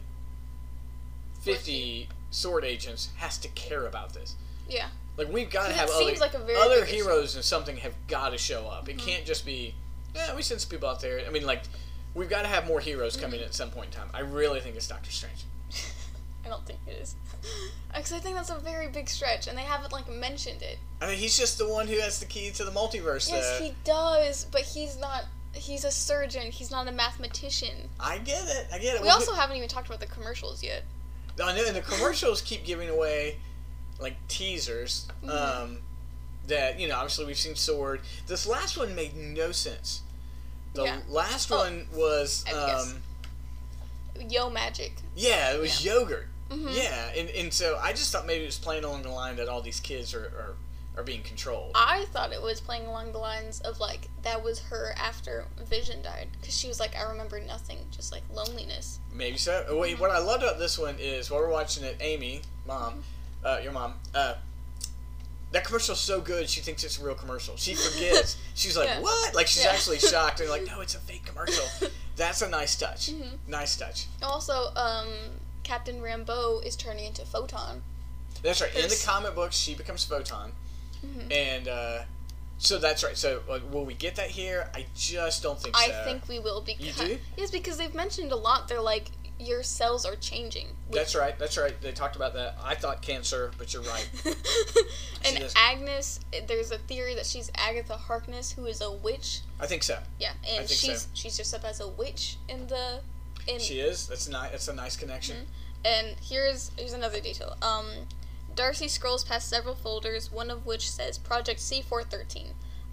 Speaker 1: fifty sword agents has to care about this.
Speaker 2: Yeah.
Speaker 1: Like, we've got to
Speaker 2: 'Cause
Speaker 1: have
Speaker 2: it
Speaker 1: other,
Speaker 2: seems like a very
Speaker 1: other
Speaker 2: big issue.
Speaker 1: heroes and something have got to show up. It
Speaker 2: Mhm.
Speaker 1: can't just be, yeah, we send some people out there. I mean, like, we've got to have more heroes
Speaker 2: Mm-hmm.
Speaker 1: coming in at some point in time. I really think it's Doctor Strange.
Speaker 2: I don't think it is. Because I think that's a very big stretch, and they haven't like mentioned it.
Speaker 1: I mean, he's just the one who has the key to the multiverse.
Speaker 2: Yes,
Speaker 1: though.
Speaker 2: he does, but he's not. He's a surgeon. He's not a mathematician.
Speaker 1: I get it. I get it.
Speaker 2: We
Speaker 1: Well,
Speaker 2: also haven't even talked about the commercials yet.
Speaker 1: I know, and the commercials keep giving away like teasers.
Speaker 2: Mhm.
Speaker 1: Um, that you know, obviously we've seen Sword. This last one made no sense. The
Speaker 2: Yeah.
Speaker 1: last
Speaker 2: Oh,
Speaker 1: one was,
Speaker 2: I guess.
Speaker 1: um,
Speaker 2: Yo Magic.
Speaker 1: yeah, it was yogurt.
Speaker 2: Mhm.
Speaker 1: Yeah, and and so I just thought maybe it was playing along the line that all these kids are are, are being controlled.
Speaker 2: I thought it was playing along the lines of like that was her after Vision died, because she was like, I remember nothing, just like loneliness.
Speaker 1: Maybe so. Oh, wait,
Speaker 2: Mhm.
Speaker 1: what I loved about this one is while we're watching it, Amy, mom,
Speaker 2: Mm-hmm.
Speaker 1: uh, your mom, uh, that commercial's so good she thinks it's a real commercial. She forgets. She's like,
Speaker 2: Yeah.
Speaker 1: what? Like she's
Speaker 2: Yeah.
Speaker 1: actually shocked and like, no, it's a fake commercial. That's a nice touch.
Speaker 2: Mhm.
Speaker 1: Nice touch.
Speaker 2: Also, um, Captain Rambeau is turning into Photon.
Speaker 1: That's right. In the
Speaker 2: There's-
Speaker 1: comic books, she becomes Photon,
Speaker 2: Mhm.
Speaker 1: and uh, so that's right. So uh, will we get that here? I just don't think so.
Speaker 2: I think we will because
Speaker 1: You do?
Speaker 2: yes, because they've mentioned a lot. They're like your cells are changing. which-
Speaker 1: That's right. That's right. They talked about that. I thought cancer, but you're right.
Speaker 2: and
Speaker 1: does.
Speaker 2: Agnes, there's a theory that she's Agatha Harkness, who is a witch.
Speaker 1: I think so.
Speaker 2: Yeah, and
Speaker 1: think
Speaker 2: she's
Speaker 1: so.
Speaker 2: she's just up as a witch in the in.
Speaker 1: She is. That's nice. That's a nice connection.
Speaker 2: Mhm. And here's here's another detail. Um, Darcy scrolls past several folders, one of which says Project C four thirteen.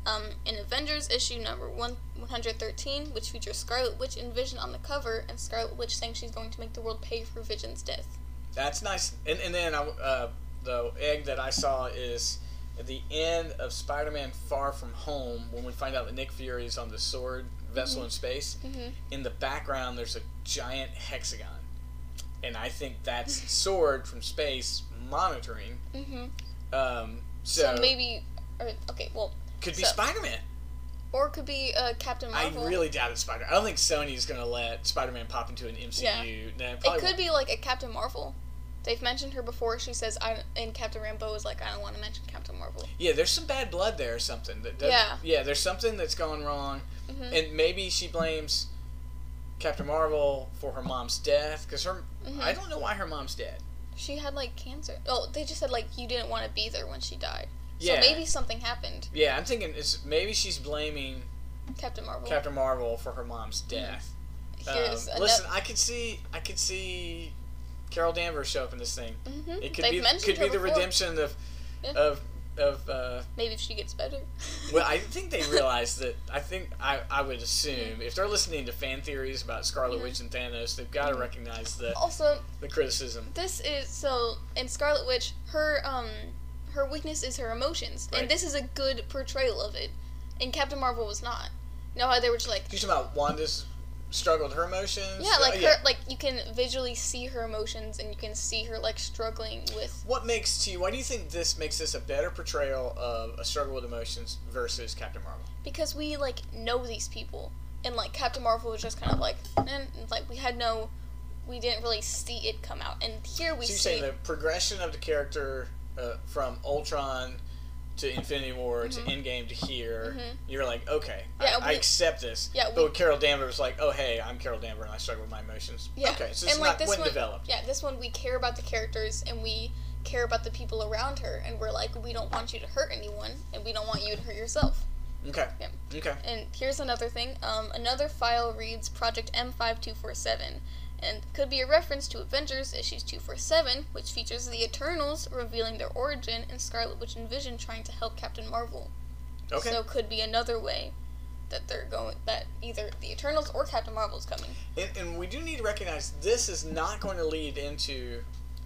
Speaker 2: Um, in Avengers issue number one, 113, which features Scarlet Witch and Vision on the cover, and Scarlet Witch saying she's going to make the world pay for Vision's death.
Speaker 1: That's nice. And, and then I, uh, the egg that I saw is at the end of Spider-Man Far From Home, when we find out that Nick Fury is on the sword vessel
Speaker 2: Mhm.
Speaker 1: in space.
Speaker 2: Mm-hmm.
Speaker 1: In the background, there's a giant hexagon. And I think that's Sword from space monitoring.
Speaker 2: Mm-hmm.
Speaker 1: Um, so,
Speaker 2: So maybe, or, okay, well,
Speaker 1: could be
Speaker 2: so-
Speaker 1: Spider-Man.
Speaker 2: or it could be uh, Captain Marvel.
Speaker 1: I really doubt it's Spider. I don't think Sony's going to let Spider-Man pop into an M C U.
Speaker 2: Yeah.
Speaker 1: No,
Speaker 2: It
Speaker 1: probably
Speaker 2: could
Speaker 1: won't.
Speaker 2: be like a Captain Marvel. They've mentioned her before. She says, I, and Captain Rambeau is like, I don't want to mention Captain Marvel.
Speaker 1: Yeah, there's some bad blood there or something. That doesn't-
Speaker 2: Yeah.
Speaker 1: Yeah, there's something that's gone wrong.
Speaker 2: Mm-hmm.
Speaker 1: And maybe she blames Captain Marvel for her mom's death. Because her,
Speaker 2: Mhm.
Speaker 1: I don't know why her mom's dead.
Speaker 2: She had like cancer. Oh, they just said like you didn't want to be there when she died. So
Speaker 1: Yeah.
Speaker 2: maybe something happened.
Speaker 1: Yeah, I'm thinking it's maybe she's blaming
Speaker 2: Captain Marvel.
Speaker 1: Captain Marvel for her mom's death.
Speaker 2: Here's
Speaker 1: Um,
Speaker 2: ano-
Speaker 1: listen, I could see, I could see Carol Danvers show up in this thing.
Speaker 2: Mhm.
Speaker 1: It could
Speaker 2: They've
Speaker 1: be,
Speaker 2: mentioned
Speaker 1: could
Speaker 2: her
Speaker 1: be the
Speaker 2: before.
Speaker 1: redemption of,
Speaker 2: Yeah.
Speaker 1: of, of. Uh,
Speaker 2: Maybe if she gets better.
Speaker 1: well, I think they realize that. I think I, I would assume if they're listening to fan theories about Scarlet
Speaker 2: Mhm.
Speaker 1: Witch and Thanos, they've got to
Speaker 2: Mhm.
Speaker 1: recognize the
Speaker 2: Also,
Speaker 1: the criticism.
Speaker 2: this is so in Scarlet Witch, her um her weakness is her emotions,
Speaker 1: Right.
Speaker 2: and this is a good portrayal of it. And Captain Marvel was not. You know how they were just like,
Speaker 1: You talking about Wanda's struggle with her emotions?
Speaker 2: yeah, like
Speaker 1: Uh,
Speaker 2: her, like you can visually see her emotions, and you can see her like struggling with.
Speaker 1: What makes to you? Why do you think this makes this a better portrayal of a struggle with emotions versus Captain Marvel?
Speaker 2: Because we like know these people, and like Captain Marvel was just kind of like, and like we had no, we didn't really see it come out, and here we
Speaker 1: So you're
Speaker 2: see.
Speaker 1: saying the progression of the character uh, from Ultron to Infinity War
Speaker 2: Mhm.
Speaker 1: to Endgame to here,
Speaker 2: Mhm.
Speaker 1: you're like, okay,
Speaker 2: Yeah,
Speaker 1: I, I
Speaker 2: we-
Speaker 1: accept this.
Speaker 2: yeah,
Speaker 1: but
Speaker 2: we-
Speaker 1: with Carol Danvers, like, oh hey, I'm Carol Danvers and I struggle with my emotions.
Speaker 2: Yeah.
Speaker 1: Okay, so it's
Speaker 2: And, like,
Speaker 1: not
Speaker 2: this
Speaker 1: when
Speaker 2: one-
Speaker 1: developed.
Speaker 2: Yeah, this one we care about the characters, and we care about the people around her, and we're like, we don't want you to hurt anyone, and we don't want you to hurt yourself.
Speaker 1: Okay.
Speaker 2: Yeah.
Speaker 1: Okay.
Speaker 2: And here's another thing. Um, another file reads Project M five two four seven, and could be a reference to Avengers issues two forty-seven, which features the Eternals revealing their origin and Scarlet Witch and Vision trying to help Captain Marvel.
Speaker 1: Okay.
Speaker 2: So could be another way that they're going, that either the Eternals or Captain Marvel is coming.
Speaker 1: And, and we do need to recognize this is not going to lead into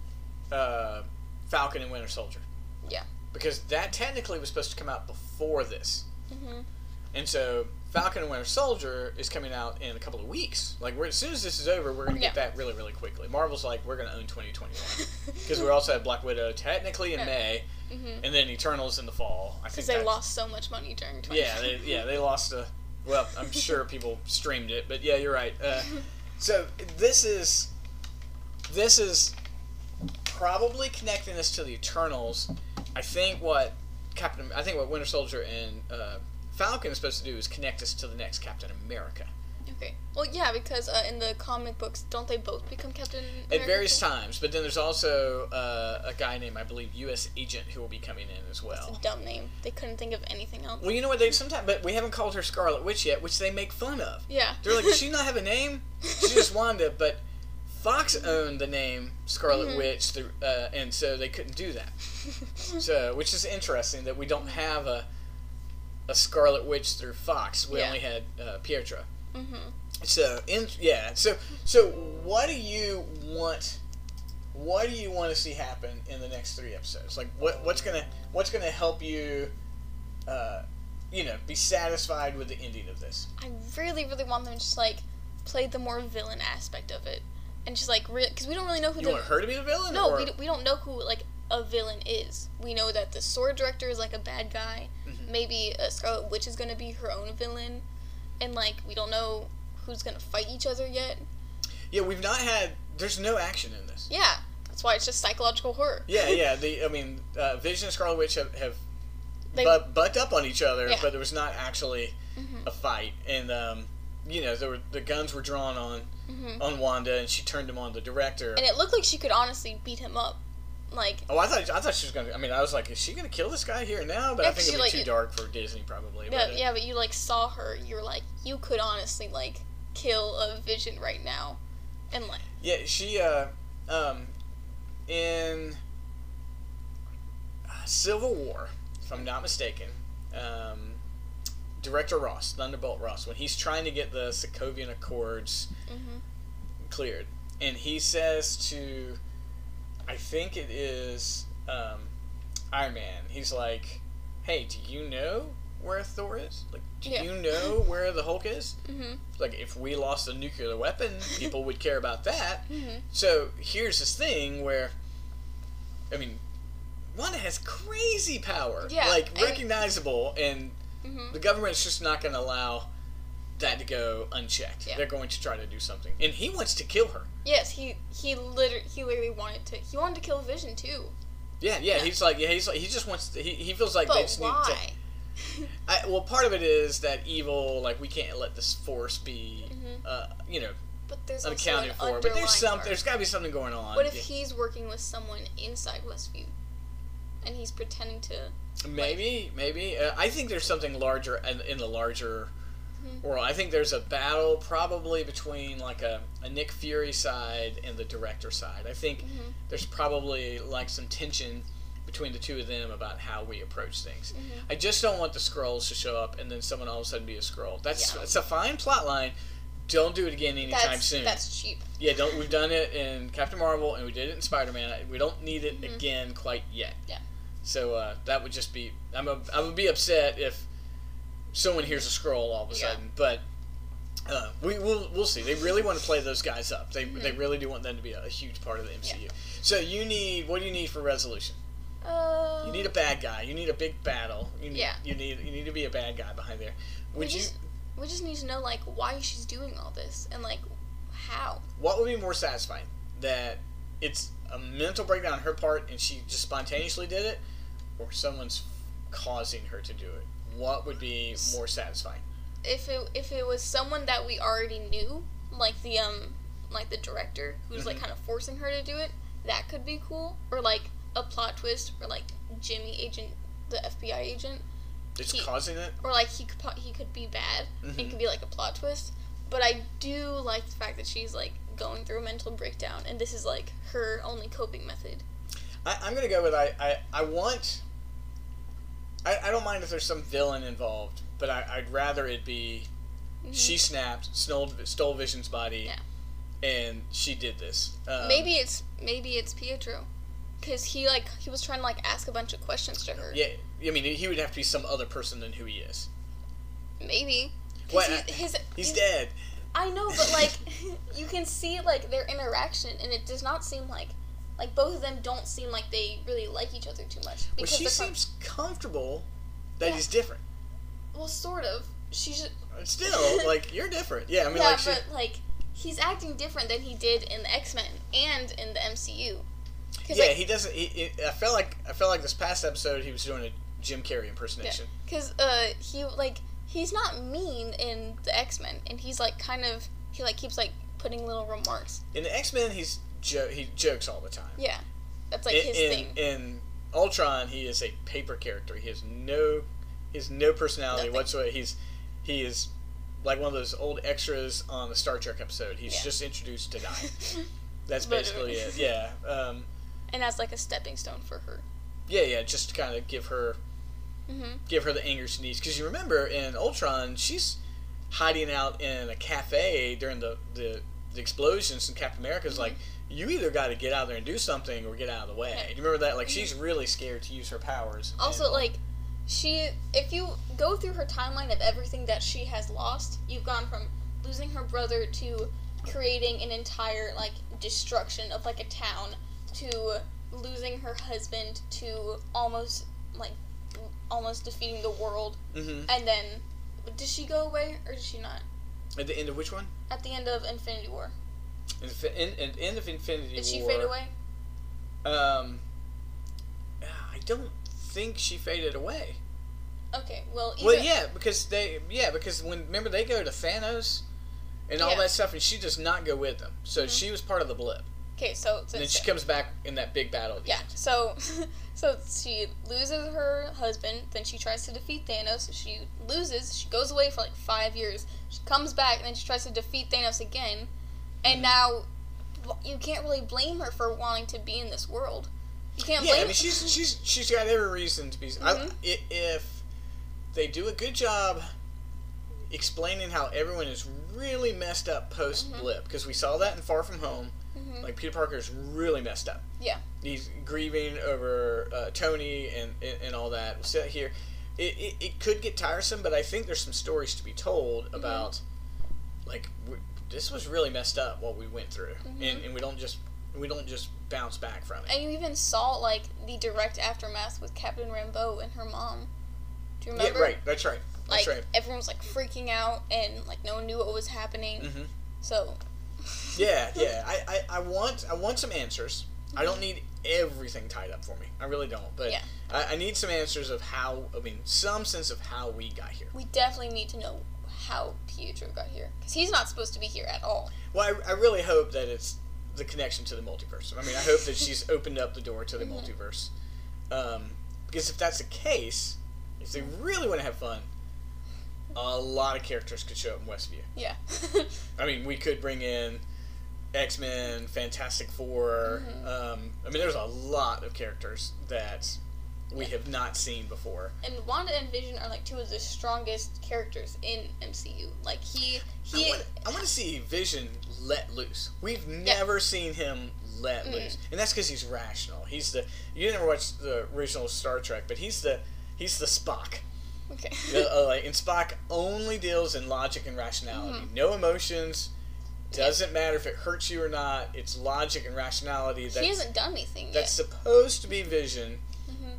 Speaker 1: uh, Falcon and Winter Soldier.
Speaker 2: Yeah.
Speaker 1: Because that technically was supposed to come out before this.
Speaker 2: Mm-hmm.
Speaker 1: And so Falcon and Winter Soldier is coming out in a couple of weeks. Like, we're, as soon as this is over, we're going to get
Speaker 2: Yeah.
Speaker 1: that really, really quickly. Marvel's like, we're going to own twenty twenty-one. Because we also have Black Widow technically in
Speaker 2: Yeah.
Speaker 1: May,
Speaker 2: Mm-hmm.
Speaker 1: and then Eternals in the fall. I
Speaker 2: Because
Speaker 1: think
Speaker 2: they
Speaker 1: that's-
Speaker 2: lost so much money during twenty
Speaker 1: Yeah, they, yeah, they lost a. Well, I'm sure people streamed it, but yeah, you're right. Uh, so this is, this is probably connecting us to the Eternals. I think what Captain, I think what Winter Soldier and uh, Falcon is supposed to do is connect us to the next Captain America.
Speaker 2: Okay. Well, yeah, because uh, in the comic books, don't they both become Captain America?
Speaker 1: At various times, but then there's also uh, a guy named, I believe, U S Agent who will be coming in as
Speaker 2: It's
Speaker 1: well.
Speaker 2: a dumb name. They couldn't think of anything else.
Speaker 1: Well, you know what? They sometimes, but we haven't called her Scarlet Witch yet, which they make fun of.
Speaker 2: Yeah.
Speaker 1: They're like, does she not have a name? She's just Wanda, but Fox owned the name Scarlet
Speaker 2: Mhm.
Speaker 1: Witch, through, uh, and so they couldn't do that. So, which is interesting that we don't have a a Scarlet Witch through Fox. We
Speaker 2: Yeah.
Speaker 1: only had uh, Pietra.
Speaker 2: Mm-hmm.
Speaker 1: So, in, yeah. So, so what do you want? What do you want to see happen in the next three episodes? Like, what what's gonna what's gonna help you, uh, you know, be satisfied with the ending of this?
Speaker 2: I really, really want them to just like play the more villain aspect of it, and just like because we don't really know who
Speaker 1: You
Speaker 2: the
Speaker 1: want her to be the villain?
Speaker 2: no
Speaker 1: or?
Speaker 2: we, d- we don't know who like a villain is. We know that the sword director is like a bad guy.
Speaker 1: Mhm.
Speaker 2: Maybe a Scarlet Witch is gonna be her own villain, and like we don't know who's gonna fight each other yet.
Speaker 1: Yeah, we've not had. There's no action in this.
Speaker 2: Yeah, that's why it's just psychological horror.
Speaker 1: Yeah, yeah. The I mean, uh, Vision and Scarlet Witch have, have
Speaker 2: They-
Speaker 1: butt, butt up on each other,
Speaker 2: Yeah.
Speaker 1: but there was not actually
Speaker 2: Mhm.
Speaker 1: a fight. And um, you know, there were the guns were drawn on
Speaker 2: Mhm.
Speaker 1: on Wanda, and she turned them on the director.
Speaker 2: And it looked like she could honestly beat him up, like.
Speaker 1: Oh, I thought I thought she was gonna. I mean, I was like, is she gonna kill this guy here and now? But
Speaker 2: Yeah,
Speaker 1: I think
Speaker 2: she,
Speaker 1: it'd be
Speaker 2: like,
Speaker 1: too
Speaker 2: it-
Speaker 1: dark for Disney, probably.
Speaker 2: Yeah,
Speaker 1: but, uh,
Speaker 2: yeah, but you like saw her. You're like, you could honestly like kill a Vision right now, and like,
Speaker 1: Yeah, she uh, um, in uh, Civil War, if I'm not mistaken, um, Director Ross, Thunderbolt Ross, when he's trying to get the Sokovian Accords
Speaker 2: Mm-hmm.
Speaker 1: cleared, and he says to, I think it is um, Iron Man, he's like, hey, do you know where Thor is? Like, do
Speaker 2: Yeah.
Speaker 1: you know where the Hulk is?
Speaker 2: Mm-hmm.
Speaker 1: Like, if we lost a nuclear weapon, people would care about that.
Speaker 2: Mm-hmm.
Speaker 1: So here's this thing where, I mean, Wanda has crazy power,
Speaker 2: Yeah,
Speaker 1: like
Speaker 2: and-
Speaker 1: recognizable, and
Speaker 2: Mm-hmm.
Speaker 1: the government's just not going to allow that to go unchecked.
Speaker 2: Yeah.
Speaker 1: They're going to try to do something, and he wants to kill her.
Speaker 2: Yes, he he literally he literally wanted to he wanted to kill Vision too.
Speaker 1: Yeah, yeah.
Speaker 2: Yeah.
Speaker 1: He's like, yeah, he's like, he just wants. To, he he feels like they
Speaker 2: But
Speaker 1: just need to.
Speaker 2: why?
Speaker 1: I, well, part of it is that evil. Like, we can't let this force be,
Speaker 2: Mhm.
Speaker 1: uh, you know,
Speaker 2: But there's also
Speaker 1: unaccounted
Speaker 2: an
Speaker 1: for. But
Speaker 2: underlying
Speaker 1: there's some.
Speaker 2: part.
Speaker 1: There's got to be something going on.
Speaker 2: What if
Speaker 1: Yeah.
Speaker 2: he's working with someone inside Westview, and he's pretending to?
Speaker 1: Maybe, maybe. Uh, I think there's something larger in, in the larger
Speaker 2: Mhm.
Speaker 1: world. I think there's a battle probably between like a, a Nick Fury side and the director side. I think
Speaker 2: Mhm.
Speaker 1: there's probably like some tension between the two of them about how we approach things.
Speaker 2: Mhm.
Speaker 1: I just don't want the Skrulls to show up and then someone all of a sudden be a Skrull. That's
Speaker 2: Yeah.
Speaker 1: that's a fine plot line. Don't do it again anytime
Speaker 2: That's
Speaker 1: soon.
Speaker 2: that's cheap.
Speaker 1: Yeah, don't. We've done it in Captain Marvel and we did it in Spider-Man. We don't need it
Speaker 2: Mhm.
Speaker 1: again quite yet.
Speaker 2: Yeah.
Speaker 1: So uh, that would just be. I'm a, I would be upset if someone hears a Skrull all of a
Speaker 2: Yeah.
Speaker 1: sudden. But uh, we will we'll see. They really want to play those guys up. They
Speaker 2: Mhm.
Speaker 1: they really do want them to be a, a huge part of the M C U.
Speaker 2: Yeah.
Speaker 1: So you need what do you need for resolution?
Speaker 2: Uh,
Speaker 1: You need a bad guy. You need a big battle. You need,
Speaker 2: Yeah.
Speaker 1: You need you need to be a bad guy behind there. Would
Speaker 2: we
Speaker 1: you?
Speaker 2: just, we just need to know like why she's doing all this and like how.
Speaker 1: What would be more satisfying? That it's a mental breakdown on her part and she just spontaneously did it, or someone's causing her to do it? What would be more satisfying?
Speaker 2: If it if it was someone that we already knew, like the um like the director who's like
Speaker 1: Mhm.
Speaker 2: kind of forcing her to do it, that could be cool. Or like a plot twist, or like Jimmy agent, the F B I agent,
Speaker 1: It's
Speaker 2: He-
Speaker 1: causing it?
Speaker 2: or like he could po- he could be bad.
Speaker 1: Mhm.
Speaker 2: It could be like a plot twist. But I do like the fact that she's like going through a mental breakdown, and this is like her only coping method.
Speaker 1: I, I'm going to go with I, I, I want. I, I don't mind if there's some villain involved, but I, I'd rather it be
Speaker 2: Mhm.
Speaker 1: she snapped, stole, stole Vision's body,
Speaker 2: Yeah.
Speaker 1: and she did this. Um,
Speaker 2: maybe it's maybe it's Pietro, because he like he was trying to like ask a bunch of questions to her.
Speaker 1: Yeah, I mean, he would have to be some other person than who he is.
Speaker 2: Maybe. 'Cause
Speaker 1: What?
Speaker 2: he- his,
Speaker 1: He's
Speaker 2: his-
Speaker 1: dead.
Speaker 2: I know, but like you can see like their interaction, and it does not seem like like both of them don't seem like they really like each other too much.
Speaker 1: Well, she
Speaker 2: they're from-
Speaker 1: seems comfortable that
Speaker 2: Yeah.
Speaker 1: he's different.
Speaker 2: well, sort of. She should.
Speaker 1: Still, like, you're different. Yeah, I mean,
Speaker 2: yeah,
Speaker 1: like, she,
Speaker 2: but like he's acting different than he did in the X Men and in the M C U. 'Cause,
Speaker 1: yeah,
Speaker 2: like,
Speaker 1: he doesn't. He, he, I felt like I felt like this past episode he was doing a Jim Carrey impersonation.
Speaker 2: Because uh, he like he's not mean in the X Men, and he's like kind of he like keeps like putting little remarks.
Speaker 1: In the X Men, he's jo- he jokes all the time.
Speaker 2: Yeah, that's like
Speaker 1: in,
Speaker 2: his
Speaker 1: in,
Speaker 2: thing.
Speaker 1: In Ultron, he is a paper character. He has no, he has no personality
Speaker 2: Nothing.
Speaker 1: whatsoever. He's he is like one of those old extras on the Star Trek episode. He's
Speaker 2: Yeah.
Speaker 1: just introduced to die. That's
Speaker 2: Literally.
Speaker 1: basically it. Yeah. Um,
Speaker 2: And as like a stepping stone for her.
Speaker 1: yeah, yeah. Just to kind of give her
Speaker 2: Mm-hmm.
Speaker 1: give her the anger she needs. Because you remember in Ultron, she's hiding out in a cafe during the, the, the explosions, and Captain America's like, you either got to get out there and do something or get out of the way.
Speaker 2: Yeah.
Speaker 1: Do you remember that? Like, she's really scared to use her powers.
Speaker 2: Also,
Speaker 1: And-
Speaker 2: like she, if you go through her timeline of everything that she has lost, you've gone from losing her brother to creating an entire like destruction of like a town to losing her husband to almost like almost defeating the world.
Speaker 1: Mhm.
Speaker 2: And then, did she go away or did she not?
Speaker 1: At the end of which one?
Speaker 2: At the end of Infinity War,
Speaker 1: In, the- in, in, end of Infinity
Speaker 2: did
Speaker 1: War.
Speaker 2: she fade away?
Speaker 1: Um, I don't think she faded away.
Speaker 2: Okay, well, either,
Speaker 1: Well, yeah, because they, yeah, because when remember they go to Thanos and all
Speaker 2: Yeah.
Speaker 1: that stuff, and she does not go with them. So
Speaker 2: Mhm.
Speaker 1: she was part of the blip.
Speaker 2: Okay, so
Speaker 1: And then
Speaker 2: since
Speaker 1: she comes back in that big battle. At the
Speaker 2: yeah,
Speaker 1: end.
Speaker 2: so so she loses her husband, then she tries to defeat Thanos. She loses. She goes away for like five years. She comes back, and then she tries to defeat Thanos again. And
Speaker 1: Mhm.
Speaker 2: now you can't really blame her for wanting to be in this world. You can't
Speaker 1: Yeah,
Speaker 2: blame.
Speaker 1: I mean she's she's she's got every reason to be. I,
Speaker 2: Mhm.
Speaker 1: i- if they do a good job explaining how everyone is really messed up post-blip, because we saw that in Far From Home.
Speaker 2: Mm-hmm.
Speaker 1: Like, Peter Parker is really messed up.
Speaker 2: Yeah.
Speaker 1: He's grieving over uh, Tony and, and, and all that. We'll sit here. It, it, it could get tiresome, but I think there's some stories to be told about, mm-hmm. like, we, this was really messed up what we went through, mm-hmm. and, and we don't just we don't just bounce back from it.
Speaker 2: And you even saw, like, the direct aftermath with Captain Rambeau and her mom. Do you remember?
Speaker 1: Yeah, right. That's right. That's
Speaker 2: like,
Speaker 1: right.
Speaker 2: Everyone was, like, freaking out, and, like, no one knew what was happening.
Speaker 1: Mm-hmm.
Speaker 2: So...
Speaker 1: yeah, yeah. I, I, I want I want some answers. Mm-hmm. I don't need everything tied up for me. I really don't. But
Speaker 2: yeah.
Speaker 1: I, I need some answers of how, I mean, some sense of how we got here.
Speaker 2: We definitely need to know how Pietro got here. Because he's not supposed to be here at all.
Speaker 1: Well, I, I really hope that it's the connection to the multiverse. I mean, I hope that she's opened up the door to the mm-hmm. multiverse. Um, because if that's the case, if they really want to have fun, a lot of characters could show up in Westview.
Speaker 2: Yeah.
Speaker 1: I mean, we could bring in X-Men, Fantastic Four. Mm-hmm. Um, I mean, there's a lot of characters that we have not seen before.
Speaker 2: And Wanda and Vision are like two of the strongest characters in M C U. Like he, he.
Speaker 1: I want to see Vision let loose. We've never yeah. seen him let mm. loose, and that's because he's rational. He's the you never watched the original Star Trek, but he's the he's the Spock.
Speaker 2: Okay.
Speaker 1: uh, like, and Spock only deals in logic and rationality. Mm-hmm. No emotions. Doesn't matter if it hurts you or not. It's logic and rationality. That's,
Speaker 2: he hasn't done anything yet.
Speaker 1: That's supposed to be Vision,
Speaker 2: mm-hmm.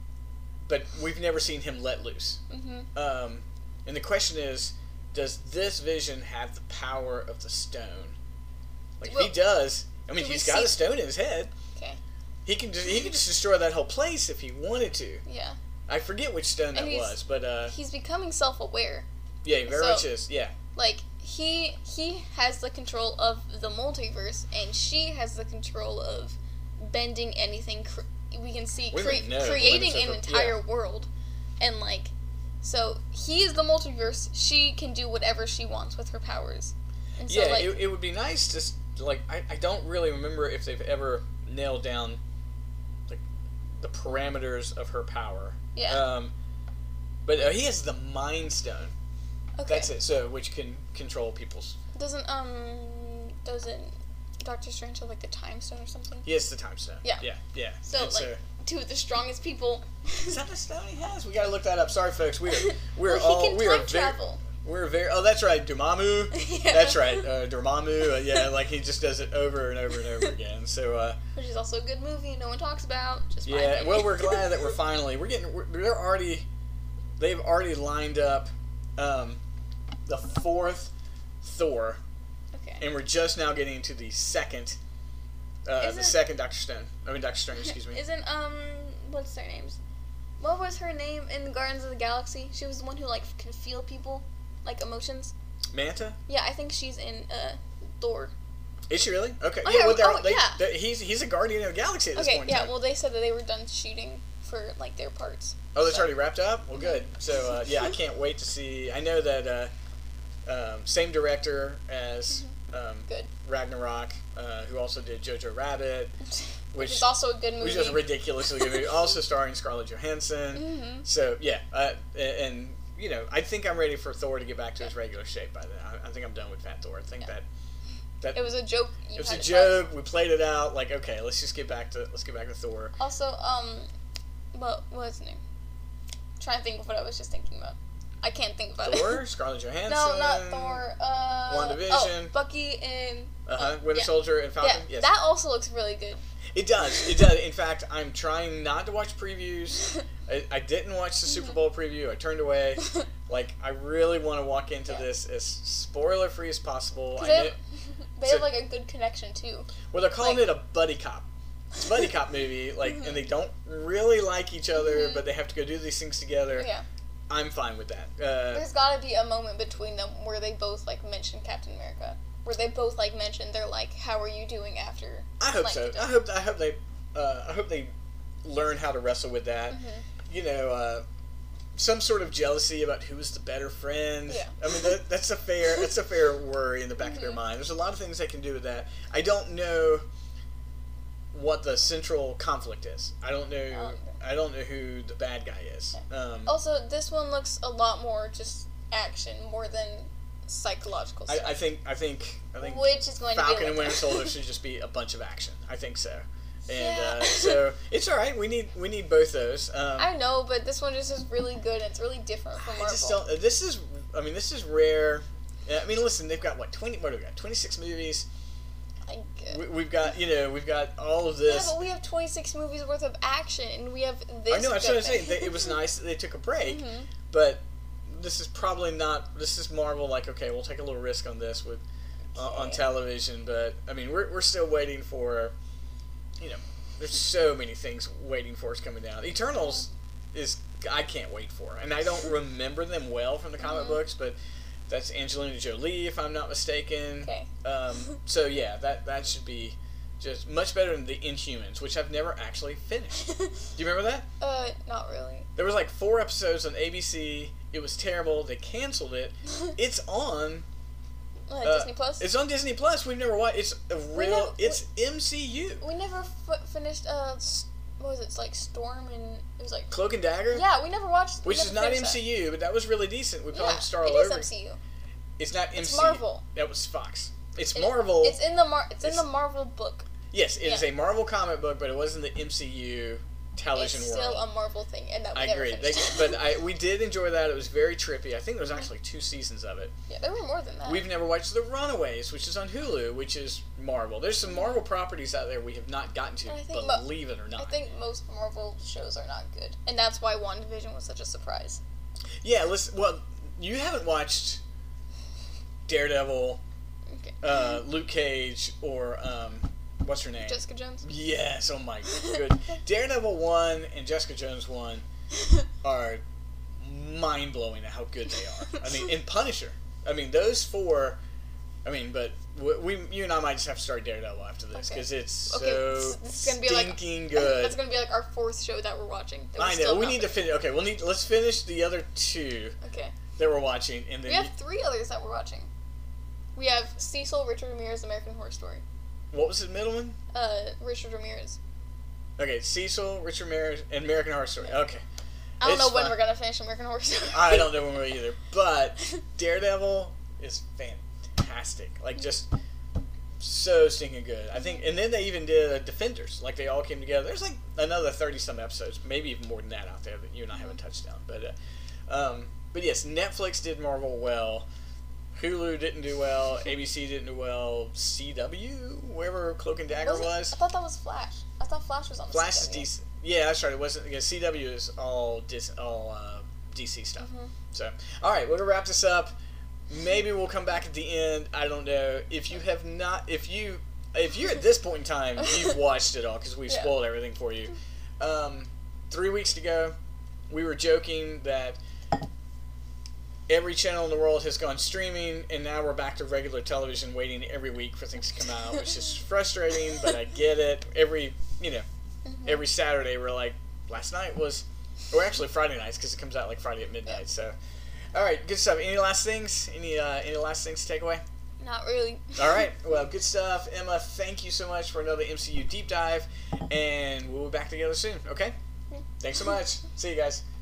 Speaker 1: but we've never seen him let loose.
Speaker 2: Mm-hmm.
Speaker 1: Um, and the question is, does this Vision have the power of the stone? Like, well, if he does, I mean, he's got see... a stone in his head.
Speaker 2: Okay.
Speaker 1: He can just, he can just destroy that whole place if he wanted to.
Speaker 2: Yeah.
Speaker 1: I forget which stone
Speaker 2: and
Speaker 1: that was, but uh,
Speaker 2: he's becoming self-aware.
Speaker 1: Yeah, he very
Speaker 2: so,
Speaker 1: much is. Yeah.
Speaker 2: Like he he has the control of the multiverse, and she has the control of bending anything. Cre- we can see
Speaker 1: we
Speaker 2: cre-
Speaker 1: know
Speaker 2: creating an
Speaker 1: her,
Speaker 2: entire
Speaker 1: yeah.
Speaker 2: world, and like, so he is the multiverse. She can do whatever she wants with her powers. And so,
Speaker 1: yeah,
Speaker 2: like,
Speaker 1: it, it would be nice to like. I, I don't really remember if they've ever nailed down like the parameters of her power.
Speaker 2: Yeah.
Speaker 1: Um, but uh, he has the Mind Stone.
Speaker 2: Okay.
Speaker 1: That's it. So which can control people's.
Speaker 2: Doesn't um doesn't Doctor Strange have like the Time Stone or something?
Speaker 1: He has the Time Stone.
Speaker 2: Yeah.
Speaker 1: Yeah. Yeah.
Speaker 2: So
Speaker 1: and
Speaker 2: like
Speaker 1: so,
Speaker 2: two of the strongest people.
Speaker 1: Is that the stone he has? We gotta look that up. Sorry, folks. We're we're
Speaker 2: well,
Speaker 1: all
Speaker 2: he can
Speaker 1: we
Speaker 2: time
Speaker 1: are very.
Speaker 2: travel.
Speaker 1: We're very. Oh, that's right, Dormammu.
Speaker 2: Yeah.
Speaker 1: That's right, uh, Dormammu. Uh, yeah, like he just does it over and over and over again. So. Uh,
Speaker 2: Which is also a good movie. No one talks about. Just my
Speaker 1: yeah.
Speaker 2: opinion.
Speaker 1: Well, we're glad that we're finally we're getting. We're, they're already. They've already lined up, um, the fourth Thor.
Speaker 2: Okay.
Speaker 1: And we're just now getting to the second. Uh,
Speaker 2: isn't,
Speaker 1: the second Doctor Stone. I mean Doctor Strange. Excuse me.
Speaker 2: Isn't um what's their names? What was her name in the Guardians of the Galaxy? She was the one who like can feel people, like emotions.
Speaker 1: Manta?
Speaker 2: Yeah, I think she's in uh, Thor.
Speaker 1: Is she really? Okay.
Speaker 2: Oh,
Speaker 1: yeah,
Speaker 2: yeah,
Speaker 1: well, they're,
Speaker 2: oh,
Speaker 1: they,
Speaker 2: yeah.
Speaker 1: They, he's he's a Guardian of the Galaxy at this
Speaker 2: okay,
Speaker 1: point. Okay,
Speaker 2: yeah.
Speaker 1: in time.
Speaker 2: Well, they said that they were done shooting for like their parts.
Speaker 1: Oh, that's
Speaker 2: so.
Speaker 1: already wrapped up. Well, good. So uh, yeah, I can't wait to see. I know that uh, um, same director as um,
Speaker 2: good
Speaker 1: Ragnarok, uh, who also did Jojo Rabbit, which,
Speaker 2: which is also a good movie.
Speaker 1: Which is a ridiculously good movie. Also starring Scarlett Johansson.
Speaker 2: Mm-hmm.
Speaker 1: So yeah, uh, and you know, I think I'm ready for Thor to get back to his regular shape by then. I, I think I'm done with Fat Thor. I think
Speaker 2: yeah.
Speaker 1: that that
Speaker 2: it was a joke. You
Speaker 1: it was
Speaker 2: had
Speaker 1: a
Speaker 2: to
Speaker 1: joke. Try. We played it out. Like, okay, let's just get back to let's get back to Thor.
Speaker 2: Also, um, what what's his name? I'm trying to think of what I was just thinking about. I can't think about
Speaker 1: Thor,
Speaker 2: it.
Speaker 1: Thor, Scarlett Johansson.
Speaker 2: No, not Thor. Uh,
Speaker 1: WandaVision.
Speaker 2: Oh, Bucky and.
Speaker 1: Uh huh.
Speaker 2: Uh,
Speaker 1: Winter
Speaker 2: yeah.
Speaker 1: Soldier and Falcon.
Speaker 2: Yeah,
Speaker 1: yes.
Speaker 2: that also looks really good.
Speaker 1: It does. It does. In fact, I'm trying not to watch previews. I, I didn't watch the Super Bowl preview. I turned away. Like, I really want to walk into
Speaker 2: yeah. this
Speaker 1: as spoiler free as possible. I
Speaker 2: they have,
Speaker 1: know,
Speaker 2: they
Speaker 1: so,
Speaker 2: have like a good connection too.
Speaker 1: Well, they're calling
Speaker 2: like,
Speaker 1: it a buddy cop. It's a buddy cop movie, like, mm-hmm. and they don't really like each other, mm-hmm. but they have to go do these things together.
Speaker 2: Yeah.
Speaker 1: I'm fine with that. Uh,
Speaker 2: There's got to be a moment between them where they both like mention Captain America, where they both like mention they're like, "How are you doing after?"
Speaker 1: I hope
Speaker 2: like,
Speaker 1: so. I hope. I hope they. Uh, I hope they learn how to wrestle with that.
Speaker 2: Mm-hmm.
Speaker 1: You know, uh, some sort of jealousy about who is the better friend.
Speaker 2: Yeah.
Speaker 1: I mean, that, that's a fair. That's a fair worry in the back
Speaker 2: mm-hmm.
Speaker 1: of their mind. There's a lot of things they can do with that. I don't know what the central conflict is. I don't know.
Speaker 2: Um,
Speaker 1: I don't know who the bad guy is.
Speaker 2: Yeah.
Speaker 1: Um,
Speaker 2: also, this one looks a lot more just action more than psychological
Speaker 1: I,
Speaker 2: stuff.
Speaker 1: I think I think I think
Speaker 2: Which is going
Speaker 1: Falcon
Speaker 2: to be
Speaker 1: and
Speaker 2: like
Speaker 1: Winter Soldier should just be a bunch of action. I think so. And
Speaker 2: Yeah.
Speaker 1: uh, so it's all right. We need we need both those. Um,
Speaker 2: I know, but this one just is really good. It's really different from
Speaker 1: I
Speaker 2: Marvel.
Speaker 1: just don't. This is. I mean, this is rare. I mean, listen. They've got what twenty? What do we got? Twenty six movies.
Speaker 2: Like, uh,
Speaker 1: We, we've got you know we've got all of
Speaker 2: yeah,
Speaker 1: this.
Speaker 2: but we have twenty-six movies worth of action, and we have this.
Speaker 1: I know. I'm trying to say
Speaker 2: good
Speaker 1: that
Speaker 2: thing.
Speaker 1: it was nice that they took a break,
Speaker 2: Mhm.
Speaker 1: but this is probably not. This is Marvel. Like, okay, we'll take a little risk on this with uh, on
Speaker 2: Okay.
Speaker 1: television, but I mean, we're we're still waiting for. You know, there's so many things waiting for us coming down. Eternals is I can't wait for, and I don't remember them well from the comic
Speaker 2: Mhm.
Speaker 1: books, but that's Angelina Jolie, if I'm not mistaken.
Speaker 2: Okay.
Speaker 1: Um, so yeah, that that should be just much better than the Inhumans, which I've never actually finished. Do you remember that?
Speaker 2: uh, not really.
Speaker 1: There was like four episodes on A B C. It was terrible. They canceled it. It's on.
Speaker 2: Uh,
Speaker 1: uh,
Speaker 2: Disney Plus.
Speaker 1: It's on Disney Plus. We've never watched. It's a real.
Speaker 2: never-
Speaker 1: it's M C U.
Speaker 2: We never f- finished. Uh, s- what was it? It's like Storm and it was like.
Speaker 1: Cloak and Dagger.
Speaker 2: Yeah, we never watched. we
Speaker 1: Which is
Speaker 2: never
Speaker 1: not
Speaker 2: finished
Speaker 1: M C U,
Speaker 2: that.
Speaker 1: but that was really decent. We probably
Speaker 2: Yeah,
Speaker 1: start
Speaker 2: it
Speaker 1: all
Speaker 2: is
Speaker 1: over.
Speaker 2: M C U.
Speaker 1: It's not
Speaker 2: It's
Speaker 1: M C U.
Speaker 2: Marvel.
Speaker 1: That was Fox. It's
Speaker 2: It-
Speaker 1: Marvel.
Speaker 2: It's in the Mar. It's,
Speaker 1: It's-
Speaker 2: in the Marvel book.
Speaker 1: yes, it is
Speaker 2: yeah.
Speaker 1: a Marvel comic book, but it wasn't the M C U television
Speaker 2: It's
Speaker 1: world.
Speaker 2: still a Marvel thing, and that we
Speaker 1: I
Speaker 2: never
Speaker 1: agree. They,
Speaker 2: finished.
Speaker 1: but I, we did enjoy that. It was very trippy. I think there was actually two seasons of it.
Speaker 2: yeah, there were more than that.
Speaker 1: We've never watched The Runaways, which is on Hulu, which is Marvel. There's some Marvel properties out there we have not gotten to,
Speaker 2: I think mo-
Speaker 1: believe it or
Speaker 2: I
Speaker 1: not.
Speaker 2: think most Marvel shows are not good, and that's why WandaVision was such a surprise.
Speaker 1: Yeah, listen. Well, you haven't watched Daredevil,
Speaker 2: Okay.
Speaker 1: uh, Luke Cage, or um, what's her name?
Speaker 2: Jessica Jones.
Speaker 1: Yes. Oh my good. Daredevil one and Jessica Jones one are mind blowing at how good they are. I mean, and Punisher. I mean, those four. I mean, but we, we you and I might just have to start Daredevil after this
Speaker 2: Okay.
Speaker 1: because it's
Speaker 2: Okay,
Speaker 1: so
Speaker 2: this- this is gonna be like-
Speaker 1: stinking good.
Speaker 2: That's gonna be like our fourth show that we're watching. That
Speaker 1: I
Speaker 2: still
Speaker 1: know. We
Speaker 2: not
Speaker 1: need to
Speaker 2: finished.
Speaker 1: finish. Okay, we'll need. Let's finish the other two
Speaker 2: Okay.
Speaker 1: that we're watching, and then
Speaker 2: We have three others that we're watching. We have Cecil, Richard Ramirez, American Horror Story.
Speaker 1: what was the middle one?
Speaker 2: Uh, Richard Ramirez.
Speaker 1: Okay, Cecil, Richard Ramirez, and American Horror Story. Okay.
Speaker 2: I don't
Speaker 1: It's
Speaker 2: know when
Speaker 1: fine.
Speaker 2: we're gonna finish American Horror Story.
Speaker 1: I don't know when we're either, but Daredevil is fantastic. Like just so stinking good. I think, and then they even did uh, Defenders. Like they all came together. There's like another thirty some episodes, maybe even more than that out there that you and I haven't touched on. But, uh, um, but yes, Netflix did Marvel well. Hulu didn't do well. A B C didn't do well. C W, wherever Cloak and Dagger
Speaker 2: Was it-
Speaker 1: was.
Speaker 2: I thought that was Flash. I thought Flash was on the
Speaker 1: Flash is
Speaker 2: C W.
Speaker 1: decent. Yeah, that's right. It wasn't because C W is all dis- all uh, D C stuff.
Speaker 2: Mhm.
Speaker 1: So, all right, we're gonna wrap this up. Maybe we'll come back at the end. I don't know. If you have not, if you, if you're at this point in time, you've watched it all because we've
Speaker 2: Yeah.
Speaker 1: spoiled everything for you. Um, three weeks to go. We were joking that every channel in the world has gone streaming, and now we're back to regular television, waiting every week for things to come out, which is frustrating. But I get it. Every, you know, every Saturday we're like, last night was, or actually Friday nights because it comes out like Friday at midnight.
Speaker 2: Yeah.
Speaker 1: So, all right, good stuff. Any last things? Any uh, any last things to take away?
Speaker 2: Not really.
Speaker 1: All right, well, good stuff, Emma. Thank you so much for another M C U deep dive, and we'll be back together soon. Okay? Thanks so much. See you guys.